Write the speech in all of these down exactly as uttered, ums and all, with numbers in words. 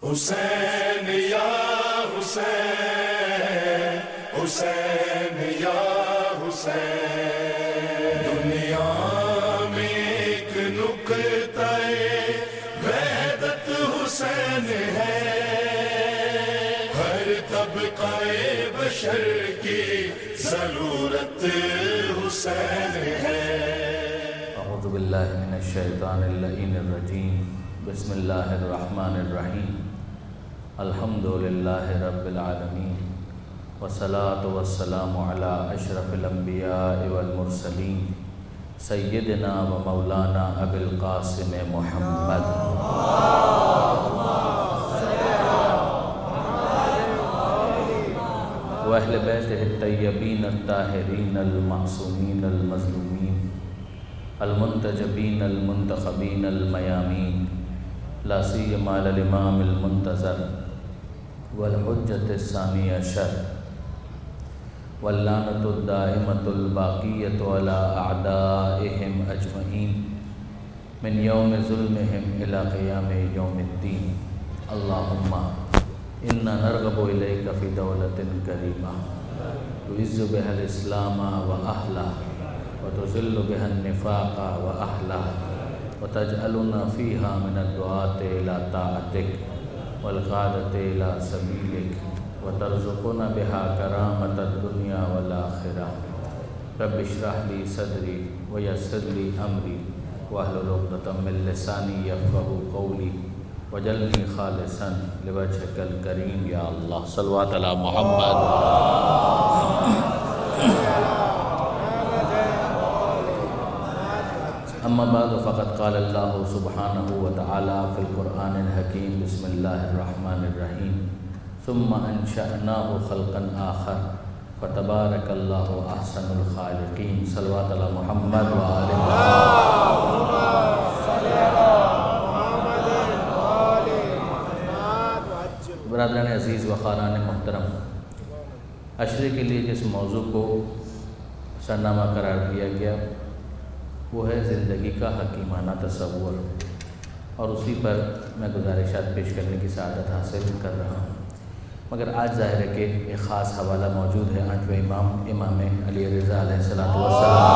حسین یا حسین، حسین یا حسین، دنیا میں ایک نقطہ وحدت حسین ہے، ہر طبقہ بشر کی ضرورت حسین ہے۔ اعوذ باللہ من الشیطان اللعین الرجیم، بسم اللہ الرحمن الرحیم، الحمد للہ رب العالمین، والصلاة والسلام علی اشرف الانبیاء والمرسلین، سیدنا و مولانا ابی القاسم محمد و اہل بیتہ الطیبین الطاہرین المعصومین المظلومین المنتجبین المنتخبین المیامین، لا سیما الامام المنتظر والحجة الثانی عشر واللعنة الدائمة الباقية على أعدائهم أجمعين من يوم ظلمهم إلى قيام يوم الدين۔ اللهم إنا نرغب إليك في دولة كريمة تعز بها الإسلام وأهله وتذل بها النفاق وأهله وتجعلنا فيها من الدعاة إلى طاعتك والقادة إلى سبيلك وترزقنا بها كرامة الدنيا والآخرة۔ رب اشرح لي صدري ويسر لي أمري واحلل عقدة من لساني يفقهوا قولي واجعلني خالصا لوجهك الكريم يا الله۔ صلوات على محمد۔ اما بعد فقد قال اللہ سبحانہ وتعالی فی القرآن الحکیم، بسم اللہ الرحمن الرحیم، ثم انشأناه خلقا آخر فتبارک اللہ احسن الخالقین۔ صلوات علی محمد وآل محمد۔ برادران عزیز و خاران محترم، عشرے کے لیے جس موضوع کو سرنامہ قرار دیا گیا وہ ہے زندگی کا حکیمانہ تصور، اور اسی پر میں گزارشات پیش کرنے کی سعادت حاصل کر رہا ہوں۔ مگر آج ظاہر ہے کہ ایک خاص حوالہ موجود ہے آٹھویں امام امام علی رضا علیہ الصلوۃ والسلام،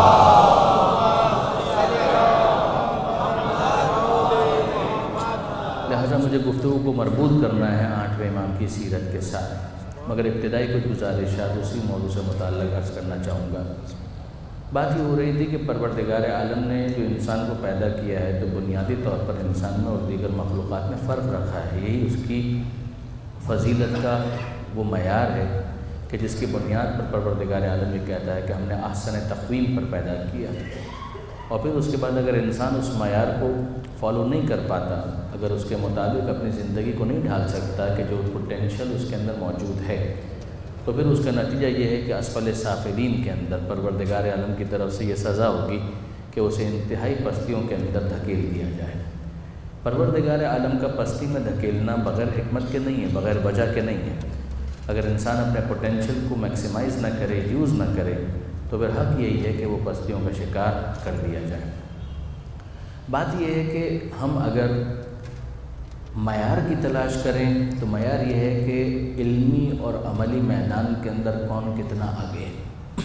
لہذا مجھے گفتگو کو مربوط کرنا ہے آٹھویں امام کی سیرت کے ساتھ، مگر ابتدائی کچھ گزارشات اسی موضوع سے متعلق عرض کرنا چاہوں گا۔ بات یہ ہو رہی تھی کہ پروردگار عالم نے جو انسان کو پیدا کیا ہے تو بنیادی طور پر انسان میں اور دیگر مخلوقات میں فرق رکھا ہے، یہی اس کی فضیلت کا وہ معیار ہے کہ جس کی بنیاد پر پروردگار عالم یہ کہتا ہے کہ ہم نے احسن تقویم پر پیدا کیا، اور پھر اس کے بعد اگر انسان اس معیار کو فالو نہیں کر پاتا، اگر اس کے مطابق اپنی زندگی کو نہیں ڈھال سکتا کہ جو پوٹینشیل اس کے اندر موجود ہے، تو پھر اس کا نتیجہ یہ ہے کہ اسفل سافلین کے اندر پروردگار عالم کی طرف سے یہ سزا ہوگی کہ اسے انتہائی پستیوں کے اندر دھکیل دیا جائے۔ پروردگار عالم کا پستی میں دھکیلنا بغیر حکمت کے نہیں ہے، بغیر وجہ کے نہیں ہے۔ اگر انسان اپنے پوٹینشیل کو میکسیمائز نہ کرے، یوز نہ کرے، تو پھر حق یہی ہے کہ وہ پستیوں کا شکار کر دیا جائے۔ بات یہ ہے کہ ہم اگر معیار کی تلاش کریں تو معیار یہ ہے کہ علمی اور عملی میدان کے اندر کون کتنا آگے ہے۔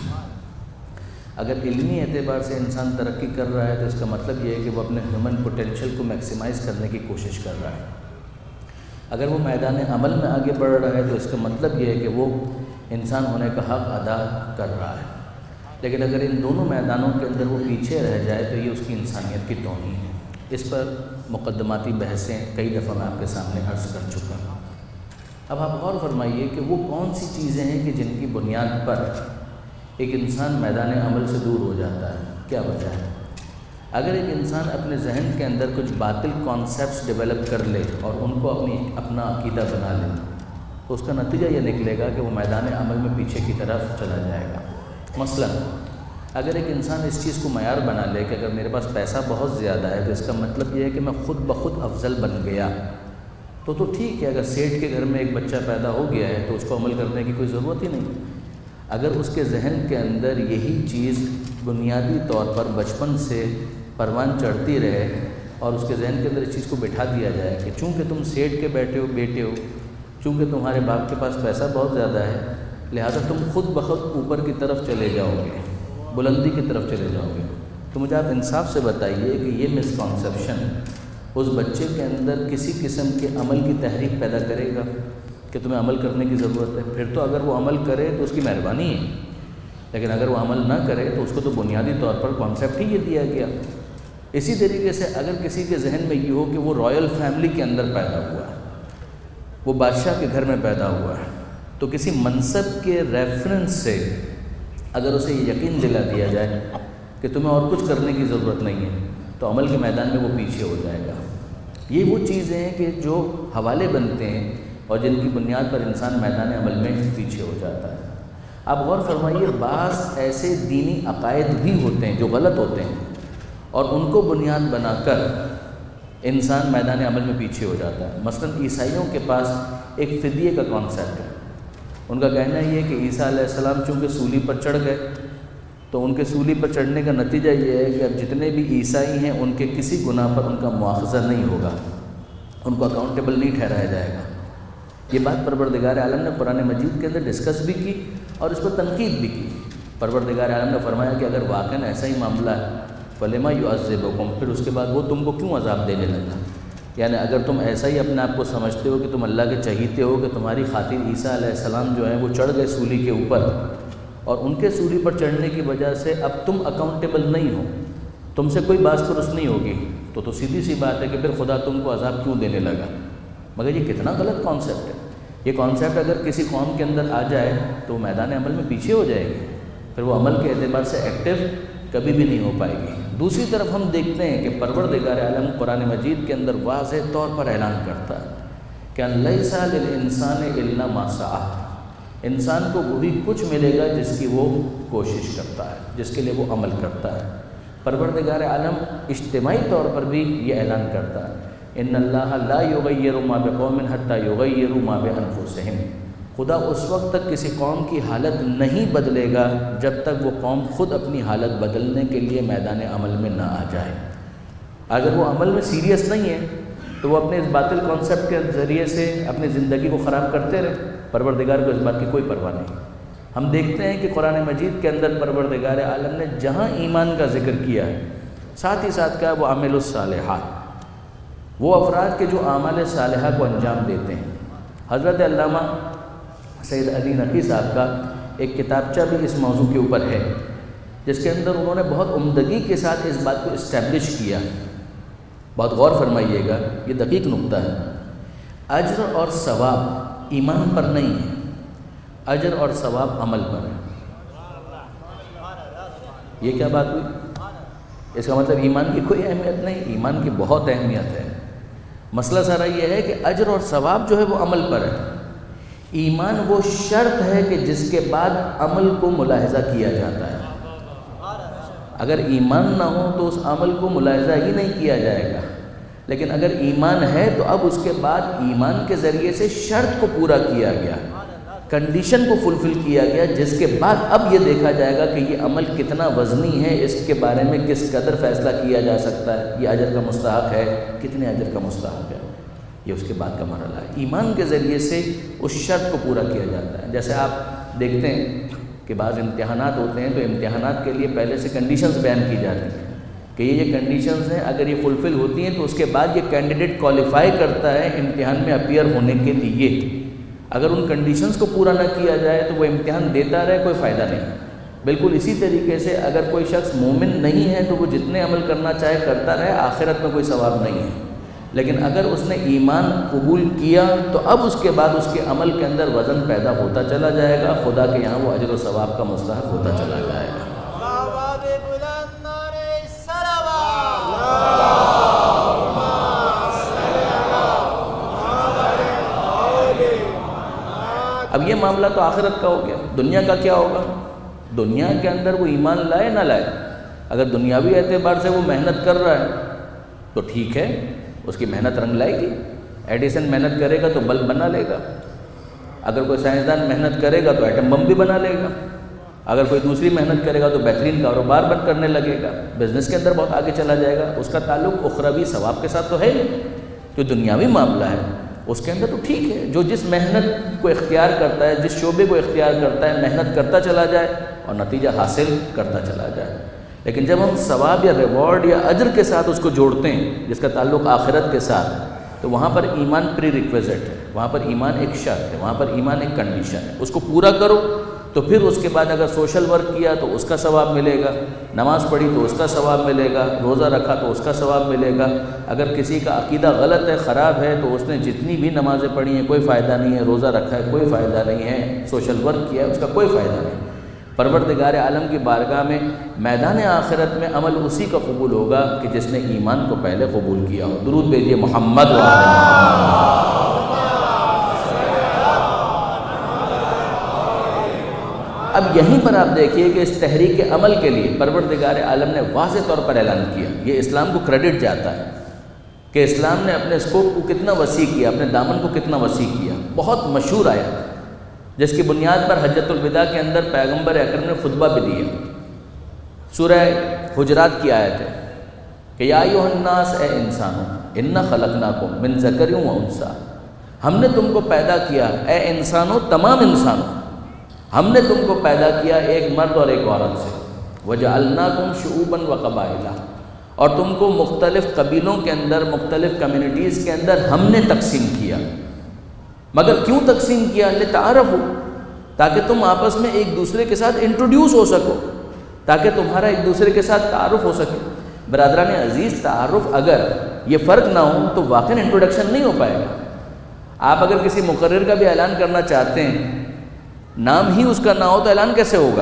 اگر علمی اعتبار سے انسان ترقی کر رہا ہے تو اس کا مطلب یہ ہے کہ وہ اپنے ہیومن پوٹینشیل کو میکسیمائز کرنے کی کوشش کر رہا ہے۔ اگر وہ میدان عمل میں آگے بڑھ رہا ہے تو اس کا مطلب یہ ہے کہ وہ انسان ہونے کا حق ادا کر رہا ہے۔ لیکن اگر ان دونوں میدانوں کے اندر وہ پیچھے رہ جائے تو یہ اس کی انسانیت کی توہین ہے۔ اس پر مقدماتی بحثیں کئی دفعہ میں آپ کے سامنے عرض کر چکا ہوں۔ اب آپ غور فرمائیے کہ وہ کون سی چیزیں ہیں کہ جن کی بنیاد پر ایک انسان میدان عمل سے دور ہو جاتا ہے، کیا وجہ ہے؟ اگر ایک انسان اپنے ذہن کے اندر کچھ باطل کانسیپٹس ڈیولپ کر لے اور ان کو اپنی اپنا عقیدہ بنا لے تو اس کا نتیجہ یہ نکلے گا کہ وہ میدان عمل میں پیچھے کی طرف چلا جائے گا۔ مثلاً اگر ایک انسان اس چیز کو معیار بنا لے کہ اگر میرے پاس پیسہ بہت زیادہ ہے تو اس کا مطلب یہ ہے کہ میں خود بخود افضل بن گیا، تو تو ٹھیک ہے، اگر سیٹھ کے گھر میں ایک بچہ پیدا ہو گیا ہے تو اس کو عمل کرنے کی کوئی ضرورت ہی نہیں۔ اگر اس کے ذہن کے اندر یہی چیز بنیادی طور پر بچپن سے پروان چڑھتی رہے اور اس کے ذہن کے اندر اس چیز کو بٹھا دیا جائے کہ چونکہ تم سیٹھ کے بیٹھے ہو بیٹے ہو، چونکہ تمہارے باپ کے پاس پیسہ بہت زیادہ ہے، لہذا تم خود بخود اوپر کی طرف چلے جاؤ گے، بلندی کی طرف چلے جاؤ گے، تو مجھے آپ انصاف سے بتائیے کہ یہ مسکنسیپشن اس بچے کے اندر کسی قسم کے عمل کی تحریک پیدا کرے گا کہ تمہیں عمل کرنے کی ضرورت ہے؟ پھر تو اگر وہ عمل کرے تو اس کی مہربانی ہے، لیکن اگر وہ عمل نہ کرے تو اس کو تو بنیادی طور پر کانسیپٹ ہی یہ دیا گیا۔ اسی طریقے سے اگر کسی کے ذہن میں یہ ہو کہ وہ رائل فیملی کے اندر پیدا ہوا ہے، وہ بادشاہ کے گھر میں پیدا ہوا ہے، تو کسی منصب کے ریفرنس سے اگر اسے یہ یقین دلا دیا جائے کہ تمہیں اور کچھ کرنے کی ضرورت نہیں ہے، تو عمل کے میدان میں وہ پیچھے ہو جائے گا۔ یہ وہ چیزیں ہیں کہ جو حوالے بنتے ہیں اور جن کی بنیاد پر انسان میدان عمل میں پیچھے ہو جاتا ہے۔ آپ غور فرمائیے، بعض ایسے دینی عقائد بھی ہوتے ہیں جو غلط ہوتے ہیں اور ان کو بنیاد بنا کر انسان میدان عمل میں پیچھے ہو جاتا ہے۔ مثلا عیسائیوں کے پاس ایک فدیے کا کانسیپٹ ہے۔ ان کا کہنا یہ ہے کہ عیسیٰ علیہ السلام چونکہ سولی پر چڑھ گئے تو ان کے سولی پر چڑھنے کا نتیجہ یہ ہے کہ اب جتنے بھی عیسائی ہیں ان کے کسی گناہ پر ان کا مواخذہ نہیں ہوگا، ان کو اکاؤنٹیبل نہیں ٹھہرایا جائے گا۔ یہ بات پروردگار عالم نے قرآن مجید کے اندر ڈسکس بھی کی اور اس پر تنقید بھی کی۔ پروردگار عالم نے فرمایا کہ اگر واقعاً ایسا ہی معاملہ ہے فَلِمَا يُعَذِّبُكُمْ، پھر اس کے بعد وہ تم کو کیوں عذاب دینے لگا؟ یعنی اگر تم ایسا ہی اپنے آپ کو سمجھتے ہو کہ تم اللہ کے چہیتے ہو کہ تمہاری خاطر عیسیٰ علیہ السلام جو ہیں وہ چڑھ گئے سولی کے اوپر اور ان کے سولی پر چڑھنے کی وجہ سے اب تم اکاؤنٹیبل نہیں ہو، تم سے کوئی باس پرس نہیں ہوگی، تو تو سیدھی سی بات ہے کہ پھر خدا تم کو عذاب کیوں دینے لگا؟ مگر یہ کتنا غلط کانسیپٹ ہے۔ یہ کانسیپٹ اگر کسی قوم کے اندر آ جائے تو میدان عمل میں پیچھے ہو جائے گی، پھر وہ عمل کے اعتبار سے ایکٹیو کبھی بھی نہیں ہو پائے گی۔ دوسری طرف ہم دیکھتے ہیں کہ پروردگار عالم قرآن مجید کے اندر واضح طور پر اعلان کرتا ہے کہ لیس للانسان الا ما سعی، انسان کو وہی کچھ ملے گا جس کی وہ کوشش کرتا ہے، جس کے لیے وہ عمل کرتا ہے۔ پروردگار عالم اجتماعی طور پر بھی یہ اعلان کرتا ہے ان اللہ لا یغیر ما بقوم حتی یغیروا ما بانفسہم، خدا اس وقت تک کسی قوم کی حالت نہیں بدلے گا جب تک وہ قوم خود اپنی حالت بدلنے کے لیے میدان عمل میں نہ آ جائے۔ اگر وہ عمل میں سیریس نہیں ہے تو وہ اپنے اس باطل کانسیپٹ کے ذریعے سے اپنی زندگی کو خراب کرتے رہے، پروردگار کو اس بات کی کوئی پرواہ نہیں۔ ہم دیکھتے ہیں کہ قرآن مجید کے اندر پروردگار عالم نے جہاں ایمان کا ذکر کیا ہے ساتھ ہی ساتھ کہا وہ عامل الصالحات، وہ افراد کے جو اعمال صالحہ کو انجام دیتے ہیں۔ حضرت علامہ سید علی نقی صاحب کا ایک کتابچہ بھی اس موضوع کے اوپر ہے جس کے اندر انہوں نے بہت عمدگی کے ساتھ اس بات کو اسٹیبلش کیا۔ بہت غور فرمائیے گا، یہ دقیق نقطہ ہے۔ اجر اور ثواب ایمان پر نہیں ہے، اجر اور ثواب عمل پر ہے۔ یہ کیا بات ہوئی؟ اس کا مطلب ایمان کی کوئی اہمیت نہیں، ایمان کی بہت اہمیت ہے۔ مسئلہ سارا یہ ہے کہ اجر اور ثواب جو ہے وہ عمل پر ہے۔ ایمان وہ شرط ہے کہ جس کے بعد عمل کو ملاحظہ کیا جاتا ہے۔ اگر ایمان نہ ہو تو اس عمل کو ملاحظہ ہی نہیں کیا جائے گا، لیکن اگر ایمان ہے تو اب اس کے بعد ایمان کے ذریعے سے شرط کو پورا کیا گیا، کنڈیشن کو فلفل کیا گیا، جس کے بعد اب یہ دیکھا جائے گا کہ یہ عمل کتنا وزنی ہے، اس کے بارے میں کس قدر فیصلہ کیا جا سکتا ہے، یہ اجر کا مستحق ہے، کتنے اجر کا مستحق ہے۔ یہ اس کے بعد کا مرحلہ ہے۔ ایمان کے ذریعے سے اس شرط کو پورا کیا جاتا ہے۔ جیسے آپ دیکھتے ہیں کہ بعض امتحانات ہوتے ہیں تو امتحانات کے لیے پہلے سے کنڈیشنز بیان کی جاتی ہیں کہ یہ یہ کنڈیشنز ہیں، اگر یہ فلفل ہوتی ہیں تو اس کے بعد یہ کینڈیڈیٹ کوالیفائی کرتا ہے امتحان میں اپیئر ہونے کے لیے۔ اگر ان کنڈیشنز کو پورا نہ کیا جائے تو وہ امتحان دیتا رہے، کوئی فائدہ نہیں۔ بالکل اسی طریقے سے اگر کوئی شخص مومن نہیں ہے تو وہ جتنے عمل کرنا چاہے کرتا رہے، آخرت میں کوئی ثواب نہیں ہے۔ لیکن اگر اس نے ایمان قبول کیا تو اب اس کے بعد اس کے عمل کے اندر وزن پیدا ہوتا چلا جائے گا، خدا کے یہاں وہ اجر و ثواب کا مستحق ہوتا چلا جائے گا۔ اب یہ معاملہ تو آخرت کا ہو گیا، دنیا کا کیا ہوگا؟ دنیا کے اندر وہ ایمان لائے نہ لائے، اگر دنیاوی اعتبار سے وہ محنت کر رہا ہے تو ٹھیک ہے، اس کی محنت رنگ لائے گی۔ ایڈیسن محنت کرے گا تو بلب بنا لے گا، اگر کوئی سائنسدان محنت کرے گا تو ایٹم بم بھی بنا لے گا۔ اگر کوئی دوسری محنت کرے گا تو بہترین کاروبار بند کرنے لگے گا، بزنس کے اندر بہت آگے چلا جائے گا، اس کا تعلق اخروی ثواب کے ساتھ تو ہے نہیں۔ جو دنیاوی معاملہ ہے اس کے اندر تو ٹھیک ہے، جو جس محنت کو اختیار کرتا ہے، جس شعبے کو اختیار کرتا ہے، محنت کرتا چلا جائے اور نتیجہ حاصل کرتا چلا جائے۔ لیکن جب ہم ثواب یا ریوارڈ یا اجر کے ساتھ اس کو جوڑتے ہیں جس کا تعلق آخرت کے ساتھ، تو وہاں پر ایمان پری ریکویزٹ ہے، وہاں پر ایمان ایک شرط ہے، وہاں پر ایمان ایک کنڈیشن ہے، اس کو پورا کرو تو پھر اس کے بعد اگر سوشل ورک کیا تو اس کا ثواب ملے گا، نماز پڑھی تو اس کا ثواب ملے گا، روزہ رکھا تو اس کا ثواب ملے گا۔ اگر کسی کا عقیدہ غلط ہے، خراب ہے، تو اس نے جتنی بھی نمازیں پڑھی ہیں کوئی فائدہ نہیں ہے، روزہ رکھا ہے کوئی فائدہ نہیں ہے، سوشل ورک کیا ہے اس کا کوئی فائدہ نہیں۔ پروردگار عالم کی بارگاہ میں میدان آخرت میں عمل اسی کا قبول ہوگا کہ جس نے ایمان کو پہلے قبول کیا ہو۔ درود بھیجیے محمد و آل محمد۔ اب یہیں پر آپ دیکھیے کہ اس تحریک عمل کے لیے پروردگار عالم نے واضح طور پر اعلان کیا، یہ اسلام کو کریڈٹ جاتا ہے کہ اسلام نے اپنے اسکوپ کو کتنا وسیع کیا، اپنے دامن کو کتنا وسیع کیا۔ بہت مشہور آیت جس کی بنیاد پر حجۃ الوداع کے اندر پیغمبر اکرم نے خطبہ بھی دیا، سورہ حجرات کی آیت ہے کہ یا ایھا الناس، اے انسانوں، انا خلقناکم من ذکر و انثی، ہم نے تم کو پیدا کیا، اے انسانوں، تمام انسانوں، ہم نے تم کو پیدا کیا ایک مرد اور ایک عورت سے، وجعلناکم شعوبا وقبائل، اور تم کو مختلف قبیلوں کے اندر، مختلف کمیونٹیز کے اندر ہم نے تقسیم کیا۔ مگر کیوں تقسیم کیا؟ لتعارفوا، تاکہ تم آپس میں ایک دوسرے کے ساتھ انٹروڈیوس ہو سکو، تاکہ تمہارا ایک دوسرے کے ساتھ تعارف ہو سکے۔ برادران عزیز، تعارف اگر یہ فرق نہ ہو تو واقعی انٹروڈکشن نہیں ہو پائے گا۔ آپ اگر کسی مقرر کا بھی اعلان کرنا چاہتے ہیں، نام ہی اس کا نہ ہو تو اعلان کیسے ہوگا؟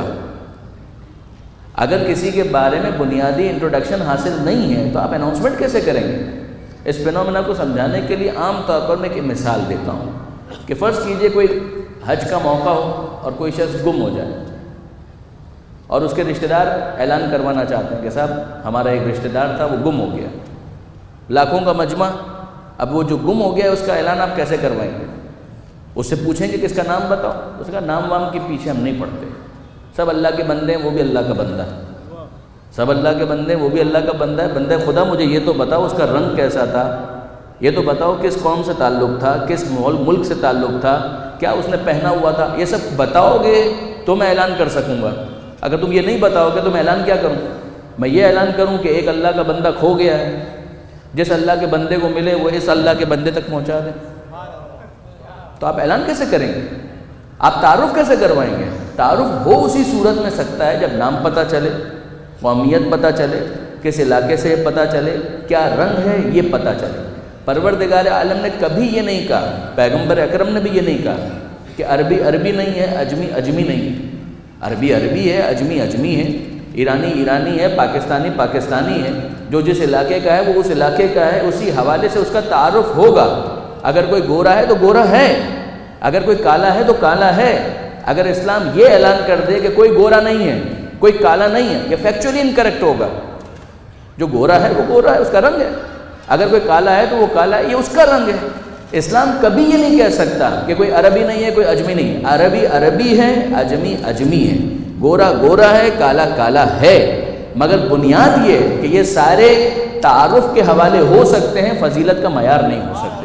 اگر کسی کے بارے میں بنیادی انٹروڈکشن حاصل نہیں ہے تو آپ اناؤنسمنٹ کیسے کریں گے؟ اس فینومینا کو سمجھانے کے لیے عام طور پر میں ایک مثال دیتا ہوں کہ فرض کیجئے کوئی حج کا موقع ہو اور کوئی شخص گم ہو جائے اور اس کے رشتہ دار اعلان کروانا چاہتے ہیں کہ صاحب ہمارا ایک رشتہ دار تھا وہ گم ہو گیا، لاکھوں کا مجمع، اب وہ جو گم ہو گیا اس کا اعلان آپ کیسے کروائیں گے؟ اس سے پوچھیں گے کس کا نام بتاؤ، اس کا نام وام کے پیچھے ہم نہیں پڑھتے، سب اللہ کے بندے ہیں، وہ بھی اللہ کا بندہ ہے، سب اللہ کے بندے ہیں، وہ بھی اللہ کا بندہ ہے، بندہ خدا مجھے یہ تو بتاؤ اس کا رنگ کیسا تھا، یہ تو بتاؤ کس قوم سے تعلق تھا، کس ملک سے تعلق تھا، کیا اس نے پہنا ہوا تھا، یہ سب بتاؤ گے تو میں اعلان کر سکوں گا۔ اگر تم یہ نہیں بتاؤ گے تو میں اعلان کیا کروں؟ میں یہ اعلان کروں کہ ایک اللہ کا بندہ کھو گیا ہے، جس اللہ کے بندے کو ملے وہ اس اللہ کے بندے تک پہنچا دے، تو آپ اعلان کیسے کریں گے؟ آپ تعارف کیسے کروائیں گے؟ تعارف ہو اسی صورت میں سکتا ہے جب نام پتہ چلے، قومیت پتہ چلے، کس علاقے سے پتہ چلے، کیا رنگ ہے یہ پتہ چلے۔ پروردگار عالم نے کبھی یہ نہیں کہا، پیغمبر اکرم نے بھی یہ نہیں کہا کہ عربی عربی نہیں ہے، اجمی اجمی نہیں ہے۔ عربی عربی ہے، اجمی اجمی ہے، ایرانی ایرانی ہے، پاکستانی پاکستانی ہے، جو جس علاقے کا ہے وہ اس علاقے کا ہے، اسی حوالے سے اس کا تعارف ہوگا۔ اگر کوئی گورا ہے تو گورا ہے، اگر کوئی کالا ہے تو کالا ہے۔ اگر اسلام یہ اعلان کر دے کہ کوئی گورا نہیں ہے، کوئی کالا نہیں ہے، یہ فیکچولی انکریکٹ ہوگا۔ جو گورا ہے وہ گورا ہے، اس کا رنگ ہے، اگر کوئی کالا ہے تو وہ کالا ہے، یہ اس کا رنگ ہے۔ اسلام کبھی یہ نہیں کہہ سکتا کہ کوئی عربی نہیں ہے، کوئی اجمی نہیں ہے۔ عربی عربی ہے، اجمی اجمی ہے، گورا گورا ہے، کالا کالا ہے، مگر بنیاد یہ کہ یہ سارے تعارف کے حوالے ہو سکتے ہیں، فضیلت کا معیار نہیں ہو سکتے۔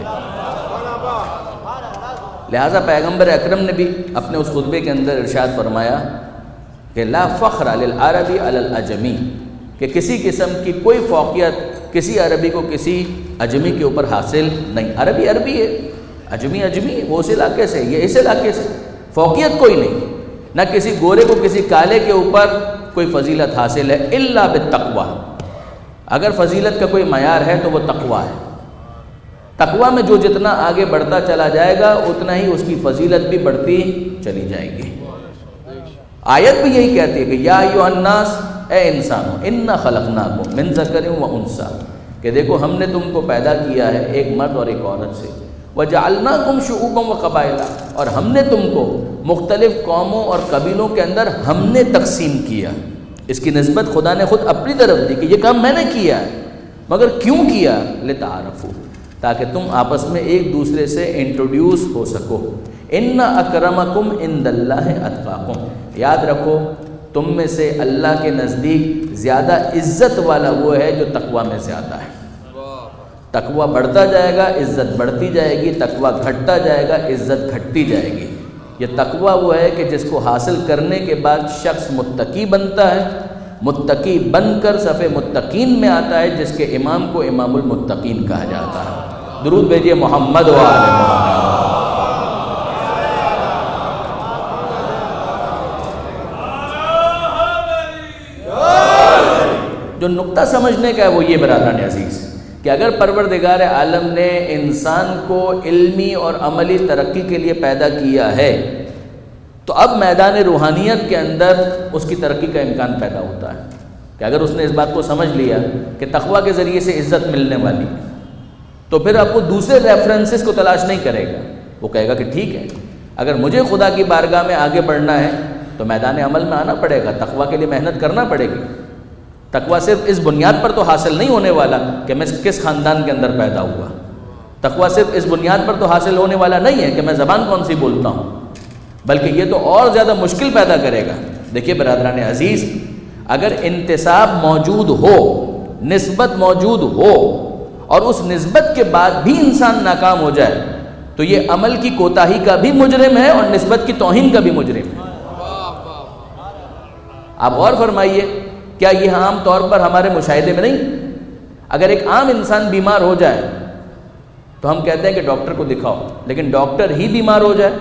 لہٰذا پیغمبر اکرم نے بھی اپنے اس خطبے کے اندر ارشاد فرمایا کہ لا فخر للعربی علی العجمی، کہ کسی قسم کی کوئی فوقیت کسی عربی کو کسی اجمی کے اوپر حاصل نہیں۔ عربی عربی ہے، اجمی اجمی ہے، وہ اس علاقے سے، یہ اس علاقے سے، فوقیت کوئی نہیں۔ نہ کسی گورے کو کسی کالے کے اوپر کوئی فضیلت حاصل ہے الا بالتقوی۔ اگر فضیلت کا کوئی معیار ہے تو وہ تقوی ہے۔ تقوی میں جو جتنا آگے بڑھتا چلا جائے گا اتنا ہی اس کی فضیلت بھی بڑھتی چلی جائے گی۔ آیت بھی یہی کہتی ہے کہ یا ایھا الناس، اے انسانوں، انا خلقناکم من ذکر و انثی، کہ دیکھو ہم نے تم کو پیدا کیا ہے ایک مرد اور ایک عورت سے، وجعلناکم شعوبا وقبائل، اور ہم نے تم کو مختلف قوموں اور قبیلوں کے اندر ہم نے تقسیم کیا۔ اس کی نسبت خدا نے خود اپنی طرف دی کہ یہ کام میں نے کیا ہے، مگر کیوں کیا؟ لتعارفوا، تاکہ تم آپس میں ایک دوسرے سے انٹروڈیوس ہو سکو۔ ان اکرمکم عند اللہ اتقاکم، یاد رکھو تم میں سے اللہ کے نزدیک زیادہ عزت والا وہ ہے جو تقویٰ میں زیادہ ہے۔ تقویٰ بڑھتا جائے گا، عزت بڑھتی جائے گی، تقویٰ گھٹتا جائے گا، عزت گھٹتی جائے گی۔ یہ تقویٰ وہ ہے کہ جس کو حاصل کرنے کے بعد شخص متقی بنتا ہے، متقی بن کر صف متقین میں آتا ہے، جس کے امام کو امام المتقین کہا جاتا ہے۔ درود بھیجیے محمد و آل محمد۔ جو نقطہ سمجھنے کا ہے وہ یہ برادران عزیز کہ اگر پروردگار عالم نے انسان کو علمی اور عملی ترقی کے لیے پیدا کیا ہے تو اب میدان روحانیت کے اندر اس کی ترقی کا امکان پیدا ہوتا ہے کہ اگر اس نے اس بات کو سمجھ لیا کہ تقویٰ کے ذریعے سے عزت ملنے والی تو پھر اب وہ دوسرے ریفرنسز کو تلاش نہیں کرے گا، وہ کہے گا کہ ٹھیک ہے اگر مجھے خدا کی بارگاہ میں آگے بڑھنا ہے تو میدان عمل میں آنا پڑے گا، تقویٰ کے لیے محنت کرنا پڑے گی۔ تقویٰ صرف اس بنیاد پر تو حاصل نہیں ہونے والا کہ میں کس خاندان کے اندر پیدا ہوا، تقویٰ صرف اس بنیاد پر تو حاصل ہونے والا نہیں ہے کہ میں زبان کون سی بولتا ہوں، بلکہ یہ تو اور زیادہ مشکل پیدا کرے گا۔ دیکھیے برادران عزیز، اگر انتساب موجود ہو، نسبت موجود ہو اور اس نسبت کے بعد بھی انسان ناکام ہو جائے تو یہ عمل کی کوتاہی کا بھی مجرم ہے اور نسبت کی توہین کا بھی مجرم ہے۔ آپ غور فرمائیے، کیا یہ عام طور پر ہمارے مشاہدے میں نہیں؟ اگر ایک عام انسان بیمار ہو جائے تو ہم کہتے ہیں کہ ڈاکٹر کو دکھاؤ، لیکن ڈاکٹر ہی بیمار ہو جائے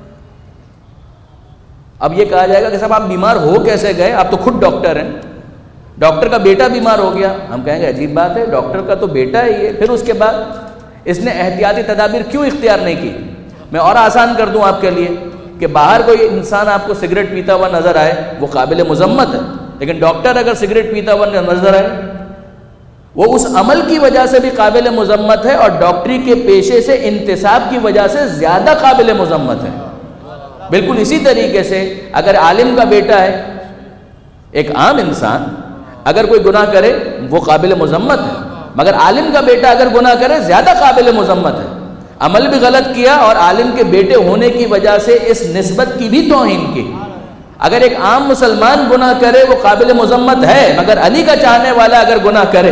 اب یہ کہا جائے گا کہ صاحب آپ بیمار ہو کیسے گئے، آپ تو خود ڈاکٹر ہیں، ڈاکٹر کا بیٹا بیمار ہو گیا۔ ہم کہیں گے عجیب بات ہے، ڈاکٹر کا تو بیٹا ہے یہ، پھر اس کے بعد اس نے احتیاطی تدابیر کیوں اختیار نہیں کی؟ میں اور آسان کر دوں آپ کے لیے کہ باہر کوئی انسان آپ کو سگریٹ پیتا ہوا نظر آئے وہ قابل مذمت ہے، لیکن ڈاکٹر اگر سگریٹ پیتا ہوا نظر آئے وہ اس عمل کی وجہ سے بھی قابل مذمت ہے اور ڈاکٹری کے پیشے سے انتساب کی وجہ سے زیادہ قابل مذمت ہے۔ بالکل اسی طریقے سے اگر عالم کا بیٹا ہے، ایک عام انسان اگر کوئی گناہ کرے وہ قابل مذمت ہے، مگر عالم کا بیٹا اگر گناہ کرے زیادہ قابل مذمت ہے۔ عمل بھی غلط کیا اور عالم کے بیٹے ہونے کی وجہ سے اس نسبت کی بھی توہین کی۔ اگر ایک عام مسلمان گناہ کرے وہ قابل مذمت ہے، مگر علی کا چاہنے والا اگر گناہ کرے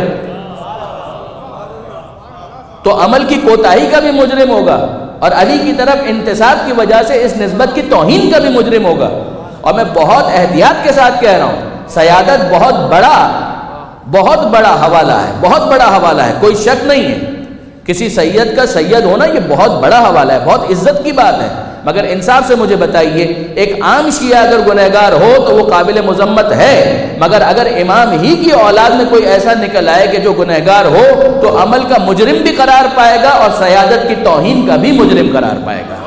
تو عمل کی کوتاہی کا بھی مجرم ہوگا اور علی کی طرف انتساب کی وجہ سے اس نسبت کی توہین کا بھی مجرم ہوگا۔ اور میں بہت احتیاط کے ساتھ کہہ رہا ہوں، سیادت بہت بڑا بہت بڑا حوالہ ہے، بہت بڑا حوالہ ہے، کوئی شک نہیں ہے۔ کسی سید کا سید ہونا یہ بہت بڑا حوالہ ہے، بہت عزت کی بات ہے، مگر انصاف سے مجھے بتائیے ایک عام شیعہ اگر گنہگار ہو تو وہ قابل مذمت ہے، مگر اگر امام ہی کی اولاد میں کوئی ایسا نکل آئے کہ جو گنہگار ہو تو عمل کا مجرم بھی قرار پائے گا اور سیادت کی توہین کا بھی مجرم قرار پائے گا۔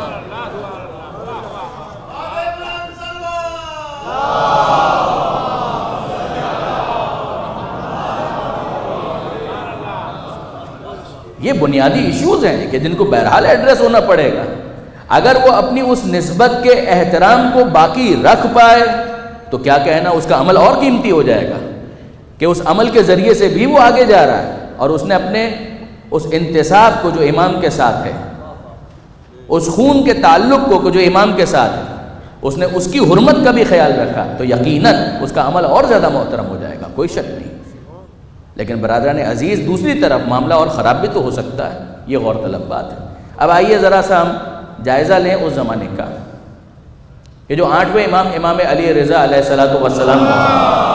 یہ بنیادی ایشوز ہیں کہ جن کو بہرحال ایڈریس ہونا پڑے گا۔ اگر وہ اپنی اس نسبت کے احترام کو باقی رکھ پائے تو کیا کہنا، اس کا عمل اور قیمتی ہو جائے گا کہ اس عمل کے ذریعے سے بھی وہ آگے جا رہا ہے اور اس نے اپنے اس انتساب کو جو امام کے ساتھ ہے، اس خون کے تعلق کو جو امام کے ساتھ ہے، اس نے اس کی حرمت کا بھی خیال رکھا تو یقیناً اس کا عمل اور زیادہ محترم ہو جائے گا، کوئی شک نہیں۔ لیکن برادران عزیز دوسری طرف معاملہ اور خراب بھی تو ہو سکتا ہے، یہ غور طلب بات ہے۔ اب آئیے ذرا سا ہم جائزہ لیں اس زمانے کا، یہ جو آٹھویں امام امام علی رضا علیہ الصلوۃ والسلام کا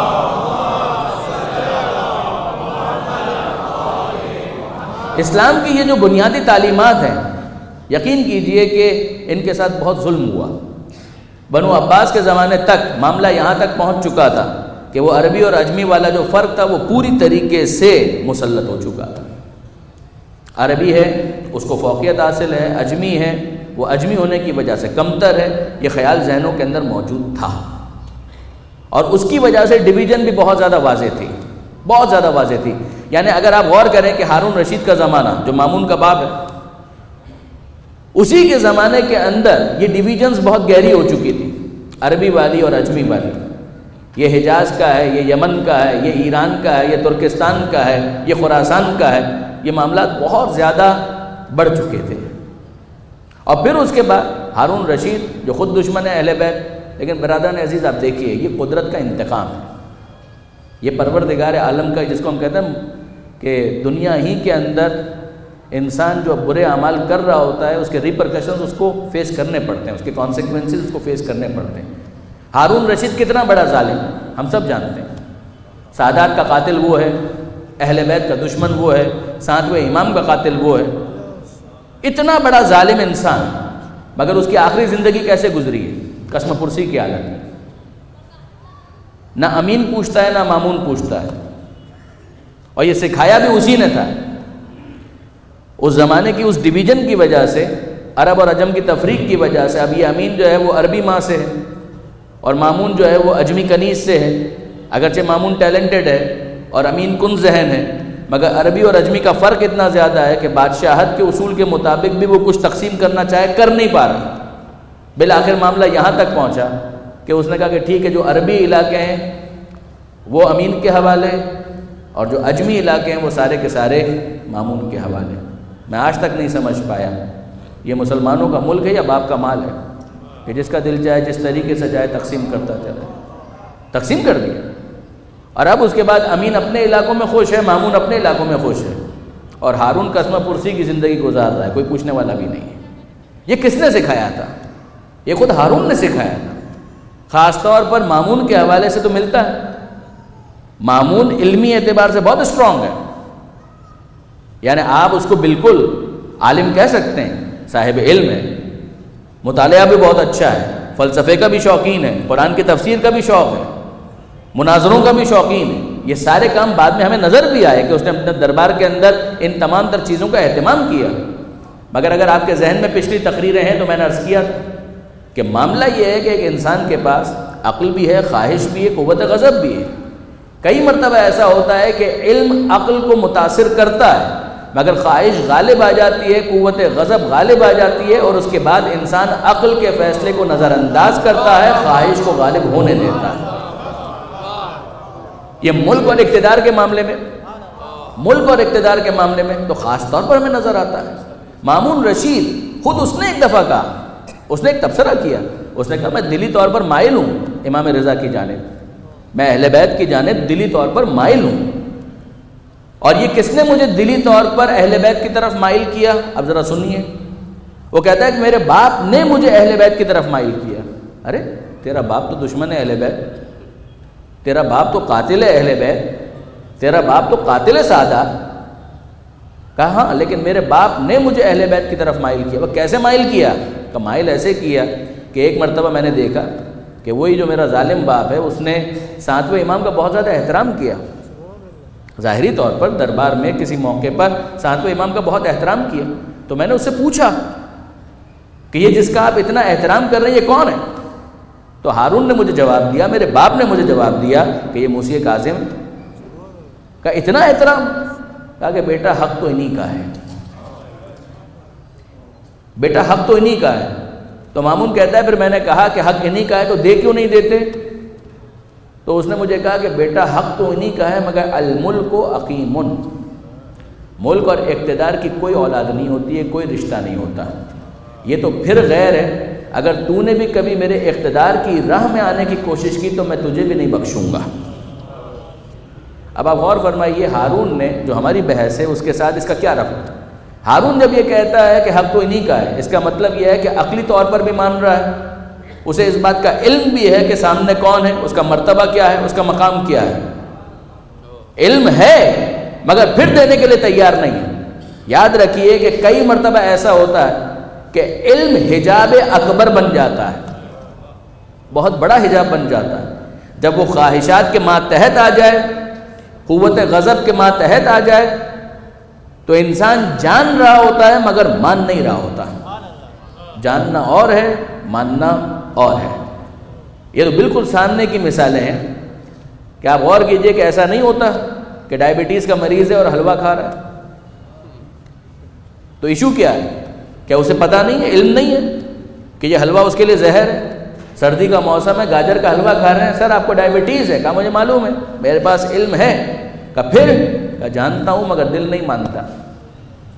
اسلام کی یہ جو بنیادی تعلیمات ہیں، یقین کیجئے کہ ان کے ساتھ بہت ظلم ہوا۔ بنو عباس کے زمانے تک معاملہ یہاں تک پہنچ چکا تھا کہ وہ عربی اور عجمی والا جو فرق تھا وہ پوری طریقے سے مسلط ہو چکا تھا۔ عربی ہے اس کو فوقیت حاصل ہے، عجمی ہے وہ عجمی ہونے کی وجہ سے کمتر ہے، یہ خیال ذہنوں کے اندر موجود تھا اور اس کی وجہ سے ڈویژن بھی بہت زیادہ واضح تھی، بہت زیادہ واضح تھی۔ یعنی اگر آپ غور کریں کہ ہارون رشید کا زمانہ جو مامون کا باپ ہے، اسی کے زمانے کے اندر یہ ڈویژنز بہت گہری ہو چکی تھی، عربی والی اور عجمی والی، یہ حجاز کا ہے، یہ یمن کا ہے، یہ ایران کا ہے، یہ ترکستان کا ہے، یہ خراسان کا ہے، یہ معاملات بہت زیادہ بڑھ چکے تھے۔ اور پھر اس کے بعد ہارون رشید جو خود دشمن ہے اہل بیت، لیکن برادران عزیز آپ دیکھیے، یہ قدرت کا انتقام ہے، یہ پروردگار عالم کا، جس کو ہم کہتے ہیں کہ دنیا ہی کے اندر انسان جو برے اعمال کر رہا ہوتا ہے اس کے ریپرکشنز اس کو فیس کرنے پڑتے ہیں، اس کے کانسیکوینسز اس کو فیس کرنے پڑتے ہیں۔ ہارون رشید کتنا بڑا ظالم ہم سب جانتے ہیں، سادات کا قاتل وہ ہے، اہل بیت کا دشمن وہ ہے، ساتویں امام کا قاتل وہ ہے، اتنا بڑا ظالم انسان، مگر اس کی آخری زندگی کیسے گزری ہے؟ قسم پرسی کی حالت میں، نہ امین پوچھتا ہے نہ مامون پوچھتا ہے، اور یہ سکھایا بھی اسی نے تھا۔ اس زمانے کی اس ڈویژن کی وجہ سے، عرب اور عجم کی تفریق کی وجہ سے، اب یہ امین جو ہے وہ عربی ماں سے ہے اور مامون جو ہے وہ اجمی کنیز سے ہے، اگرچہ مامون ٹیلنٹڈ ہے اور امین کن ذہن ہے، مگر عربی اور اجمی کا فرق اتنا زیادہ ہے کہ بادشاہت کے اصول کے مطابق بھی وہ کچھ تقسیم کرنا چاہے کر نہیں پا رہا۔ بالآخر معاملہ یہاں تک پہنچا کہ اس نے کہا کہ ٹھیک ہے، جو عربی علاقے ہیں وہ امین کے حوالے اور جو اجمی علاقے ہیں وہ سارے کے سارے مامون کے حوالے۔ میں آج تک نہیں سمجھ پایا یہ مسلمانوں کا ملک ہے یا باپ کا مال ہے کہ جس کا دل چاہے جس طریقے سے جائے تقسیم کرتا چلا، تقسیم کر دیا۔ اور اب اس کے بعد امین اپنے علاقوں میں خوش ہے، مامون اپنے علاقوں میں خوش ہے، اور ہارون قسمہ پرسی کی زندگی گزار رہا ہے، کوئی پوچھنے والا بھی نہیں ہے۔ یہ کس نے سکھایا تھا؟ یہ خود ہارون نے سکھایا تھا، خاص طور پر مامون کے حوالے سے تو ملتا ہے۔ مامون علمی اعتبار سے بہت اسٹرانگ ہے، یعنی آپ اس کو بالکل عالم کہہ سکتے ہیں، صاحب علم ہے، مطالعہ بھی بہت اچھا ہے، فلسفے کا بھی شوقین ہے، قرآن کی تفسیر کا بھی شوق ہے، مناظروں کا بھی شوقین ہے۔ یہ سارے کام بعد میں ہمیں نظر بھی آئے کہ اس نے اپنے دربار کے اندر ان تمام تر چیزوں کا اہتمام کیا، مگر اگر آپ کے ذہن میں پچھلی تقریریں ہیں تو میں نے عرض کیا تھا کہ معاملہ یہ ہے کہ ایک انسان کے پاس عقل بھی ہے، خواہش بھی ہے، قوت غضب بھی ہے۔ کئی مرتبہ ایسا ہوتا ہے کہ علم عقل کو متاثر کرتا ہے، مگر خواہش غالب آ جاتی ہے، قوت غضب غالب آ جاتی ہے، اور اس کے بعد انسان عقل کے فیصلے کو نظر انداز کرتا ہے، خواہش کو غالب ہونے دیتا ہے۔ یہ ملک اور اقتدار کے معاملے میں ملک اور اقتدار کے معاملے میں تو خاص طور پر ہمیں نظر آتا ہے۔ مامون رشید خود اس نے ایک دفعہ کہا، اس نے ایک تبصرہ کیا، اس نے کہا میں دلی طور پر مائل ہوں امام رضا کی جانب، میں اہل بیت کی جانب دلی طور پر مائل ہوں۔ اور یہ کس نے مجھے دلی طور پر اہل بیت کی طرف مائل کیا؟ اب ذرا سنیے، وہ کہتا ہے کہ میرے باپ نے مجھے اہل بیت کی طرف مائل کیا۔ ارے تیرا باپ تو دشمن ہے اہل بیت، تیرا باپ تو قاتل ہے اہل بیت، تیرا باپ تو قاتل ہے سادات۔ کہا ہاں، لیکن میرے باپ نے مجھے اہل بیت کی طرف مائل کیا۔ وہ کیسے مائل کیا؟ کہ مائل ایسے کیا کہ ایک مرتبہ میں نے دیکھا کہ وہی جو میرا ظالم باپ ہے اس نے ساتویں امام کا بہت زیادہ احترام کیا، ظاہری طور پر دربار میں کسی موقع پر ساتویں امام کا بہت احترام کیا۔ تو میں نے اس سے پوچھا کہ یہ جس کا آپ اتنا احترام کر رہے ہیں یہ کون ہے؟ تو ہارون نے مجھے جواب دیا، میرے باپ نے مجھے جواب دیا کہ یہ موسی کاظم کا اتنا احترام۔ کہا کہ بیٹا حق تو انہی کا ہے، بیٹا حق تو انہی کا ہے۔ تو مامون کہتا ہے پھر میں نے کہا کہ حق انہی کا ہے تو دے کیوں نہیں دیتے؟ تو اس نے مجھے کہا کہ بیٹا حق تو انہی کا ہے، مگر الملک عقیم، ملک اور اقتدار کی کوئی اولاد نہیں ہوتی ہے، کوئی رشتہ نہیں ہوتا، یہ تو پھر غیر ہے۔ اگر تو نے بھی کبھی میرے اقتدار کی راہ میں آنے کی کوشش کی تو میں تجھے بھی نہیں بخشوں گا۔ اب آپ غور فرمائیے، ہارون نے جو ہماری بحث ہے اس کے ساتھ اس کا کیا ربط؟ ہارون جب یہ کہتا ہے کہ حق تو انہی کا ہے، اس کا مطلب یہ ہے کہ عقلی طور پر بھی مان رہا ہے، اسے اس بات کا علم بھی ہے کہ سامنے کون ہے، اس کا مرتبہ کیا ہے، اس کا مقام کیا ہے۔ علم ہے مگر پھر دینے کے لیے تیار نہیں ہے۔ یاد رکھیے کہ کئی مرتبہ ایسا ہوتا ہے کہ علم حجاب اکبر بن جاتا ہے، بہت بڑا حجاب بن جاتا ہے۔ جب وہ خواہشات کے ماتحت آ جائے، قوت غضب کے ماتحت آ جائے تو انسان جان رہا ہوتا ہے مگر مان نہیں رہا ہوتا۔ جاننا اور ہے، ماننا اور ہے۔ یہ تو بالکل سامنے کی مثالیں ہیں کہ آپ غور کیجئے کہ ایسا نہیں ہوتا کہ ڈائبٹیز کا مریض ہے اور حلوہ کھا رہا ہے، تو ایشو کیا ہے؟ کیا اسے پتہ نہیں ہے، علم نہیں ہے کہ یہ حلوہ اس کے لیے زہر ہے؟ سردی کا موسم ہے، گاجر کا حلوہ کھا رہے ہیں، سر آپ کو ڈائبٹیز ہے؟ کہا مجھے معلوم ہے، میرے پاس علم ہے۔ کہا پھر؟ کہا جانتا ہوں مگر دل نہیں مانتا۔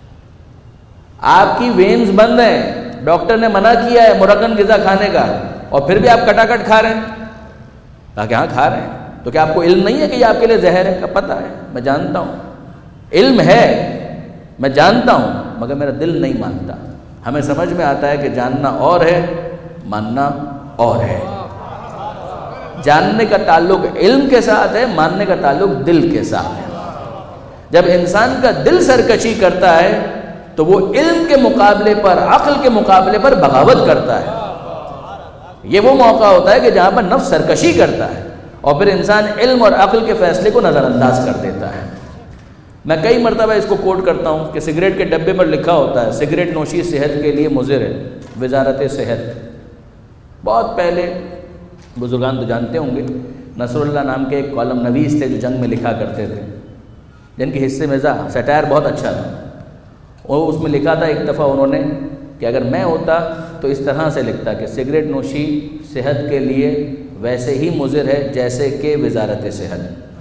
آپ کی وینز بند ہیں، ڈاکٹر نے منع کیا ہے مرکن غذا کھانے کا، اور پھر بھی آپ کٹا کٹ کھا رہے ہیں؟ کہا کہ ہاں کھا رہے ہیں. تو کیا آپ کو علم نہیں ہے کہ یہ آپ کے لیے زہر ہے؟ کا پتہ ہے، میں جانتا ہوں، علم ہے، میں جانتا ہوں، مگر میرا دل نہیں مانتا. ہمیں سمجھ میں آتا ہے کہ جاننا اور ہے، ماننا اور ہے. جاننے کا تعلق علم کے ساتھ ہے، ماننے کا تعلق دل کے ساتھ ہے. جب انسان کا دل سرکشی کرتا ہے تو وہ علم کے مقابلے پر، عقل کے مقابلے پر بغاوت کرتا ہے. یہ وہ موقع ہوتا ہے کہ جہاں پر نفس سرکشی کرتا ہے اور پھر انسان علم اور عقل کے فیصلے کو نظر انداز کر دیتا ہے. میں کئی مرتبہ اس کو کوٹ کرتا ہوں کہ سگریٹ کے ڈبے پر لکھا ہوتا ہے سگریٹ نوشی صحت کے لیے مضر ہے، وزارت صحت. بہت پہلے بزرگان تو جانتے ہوں گے، نصر اللہ نام کے ایک کالم نویس تھے جو جنگ میں لکھا کرتے تھے، جن کے حصے مزاح سٹائر بہت اچھا تھا. اور اس میں لکھا تھا ایک دفعہ انہوں نے کہ اگر میں ہوتا تو اس طرح سے لکھتا کہ سگریٹ نوشی صحت کے لیے ویسے ہی مضر ہے جیسے کہ وزارت صحت.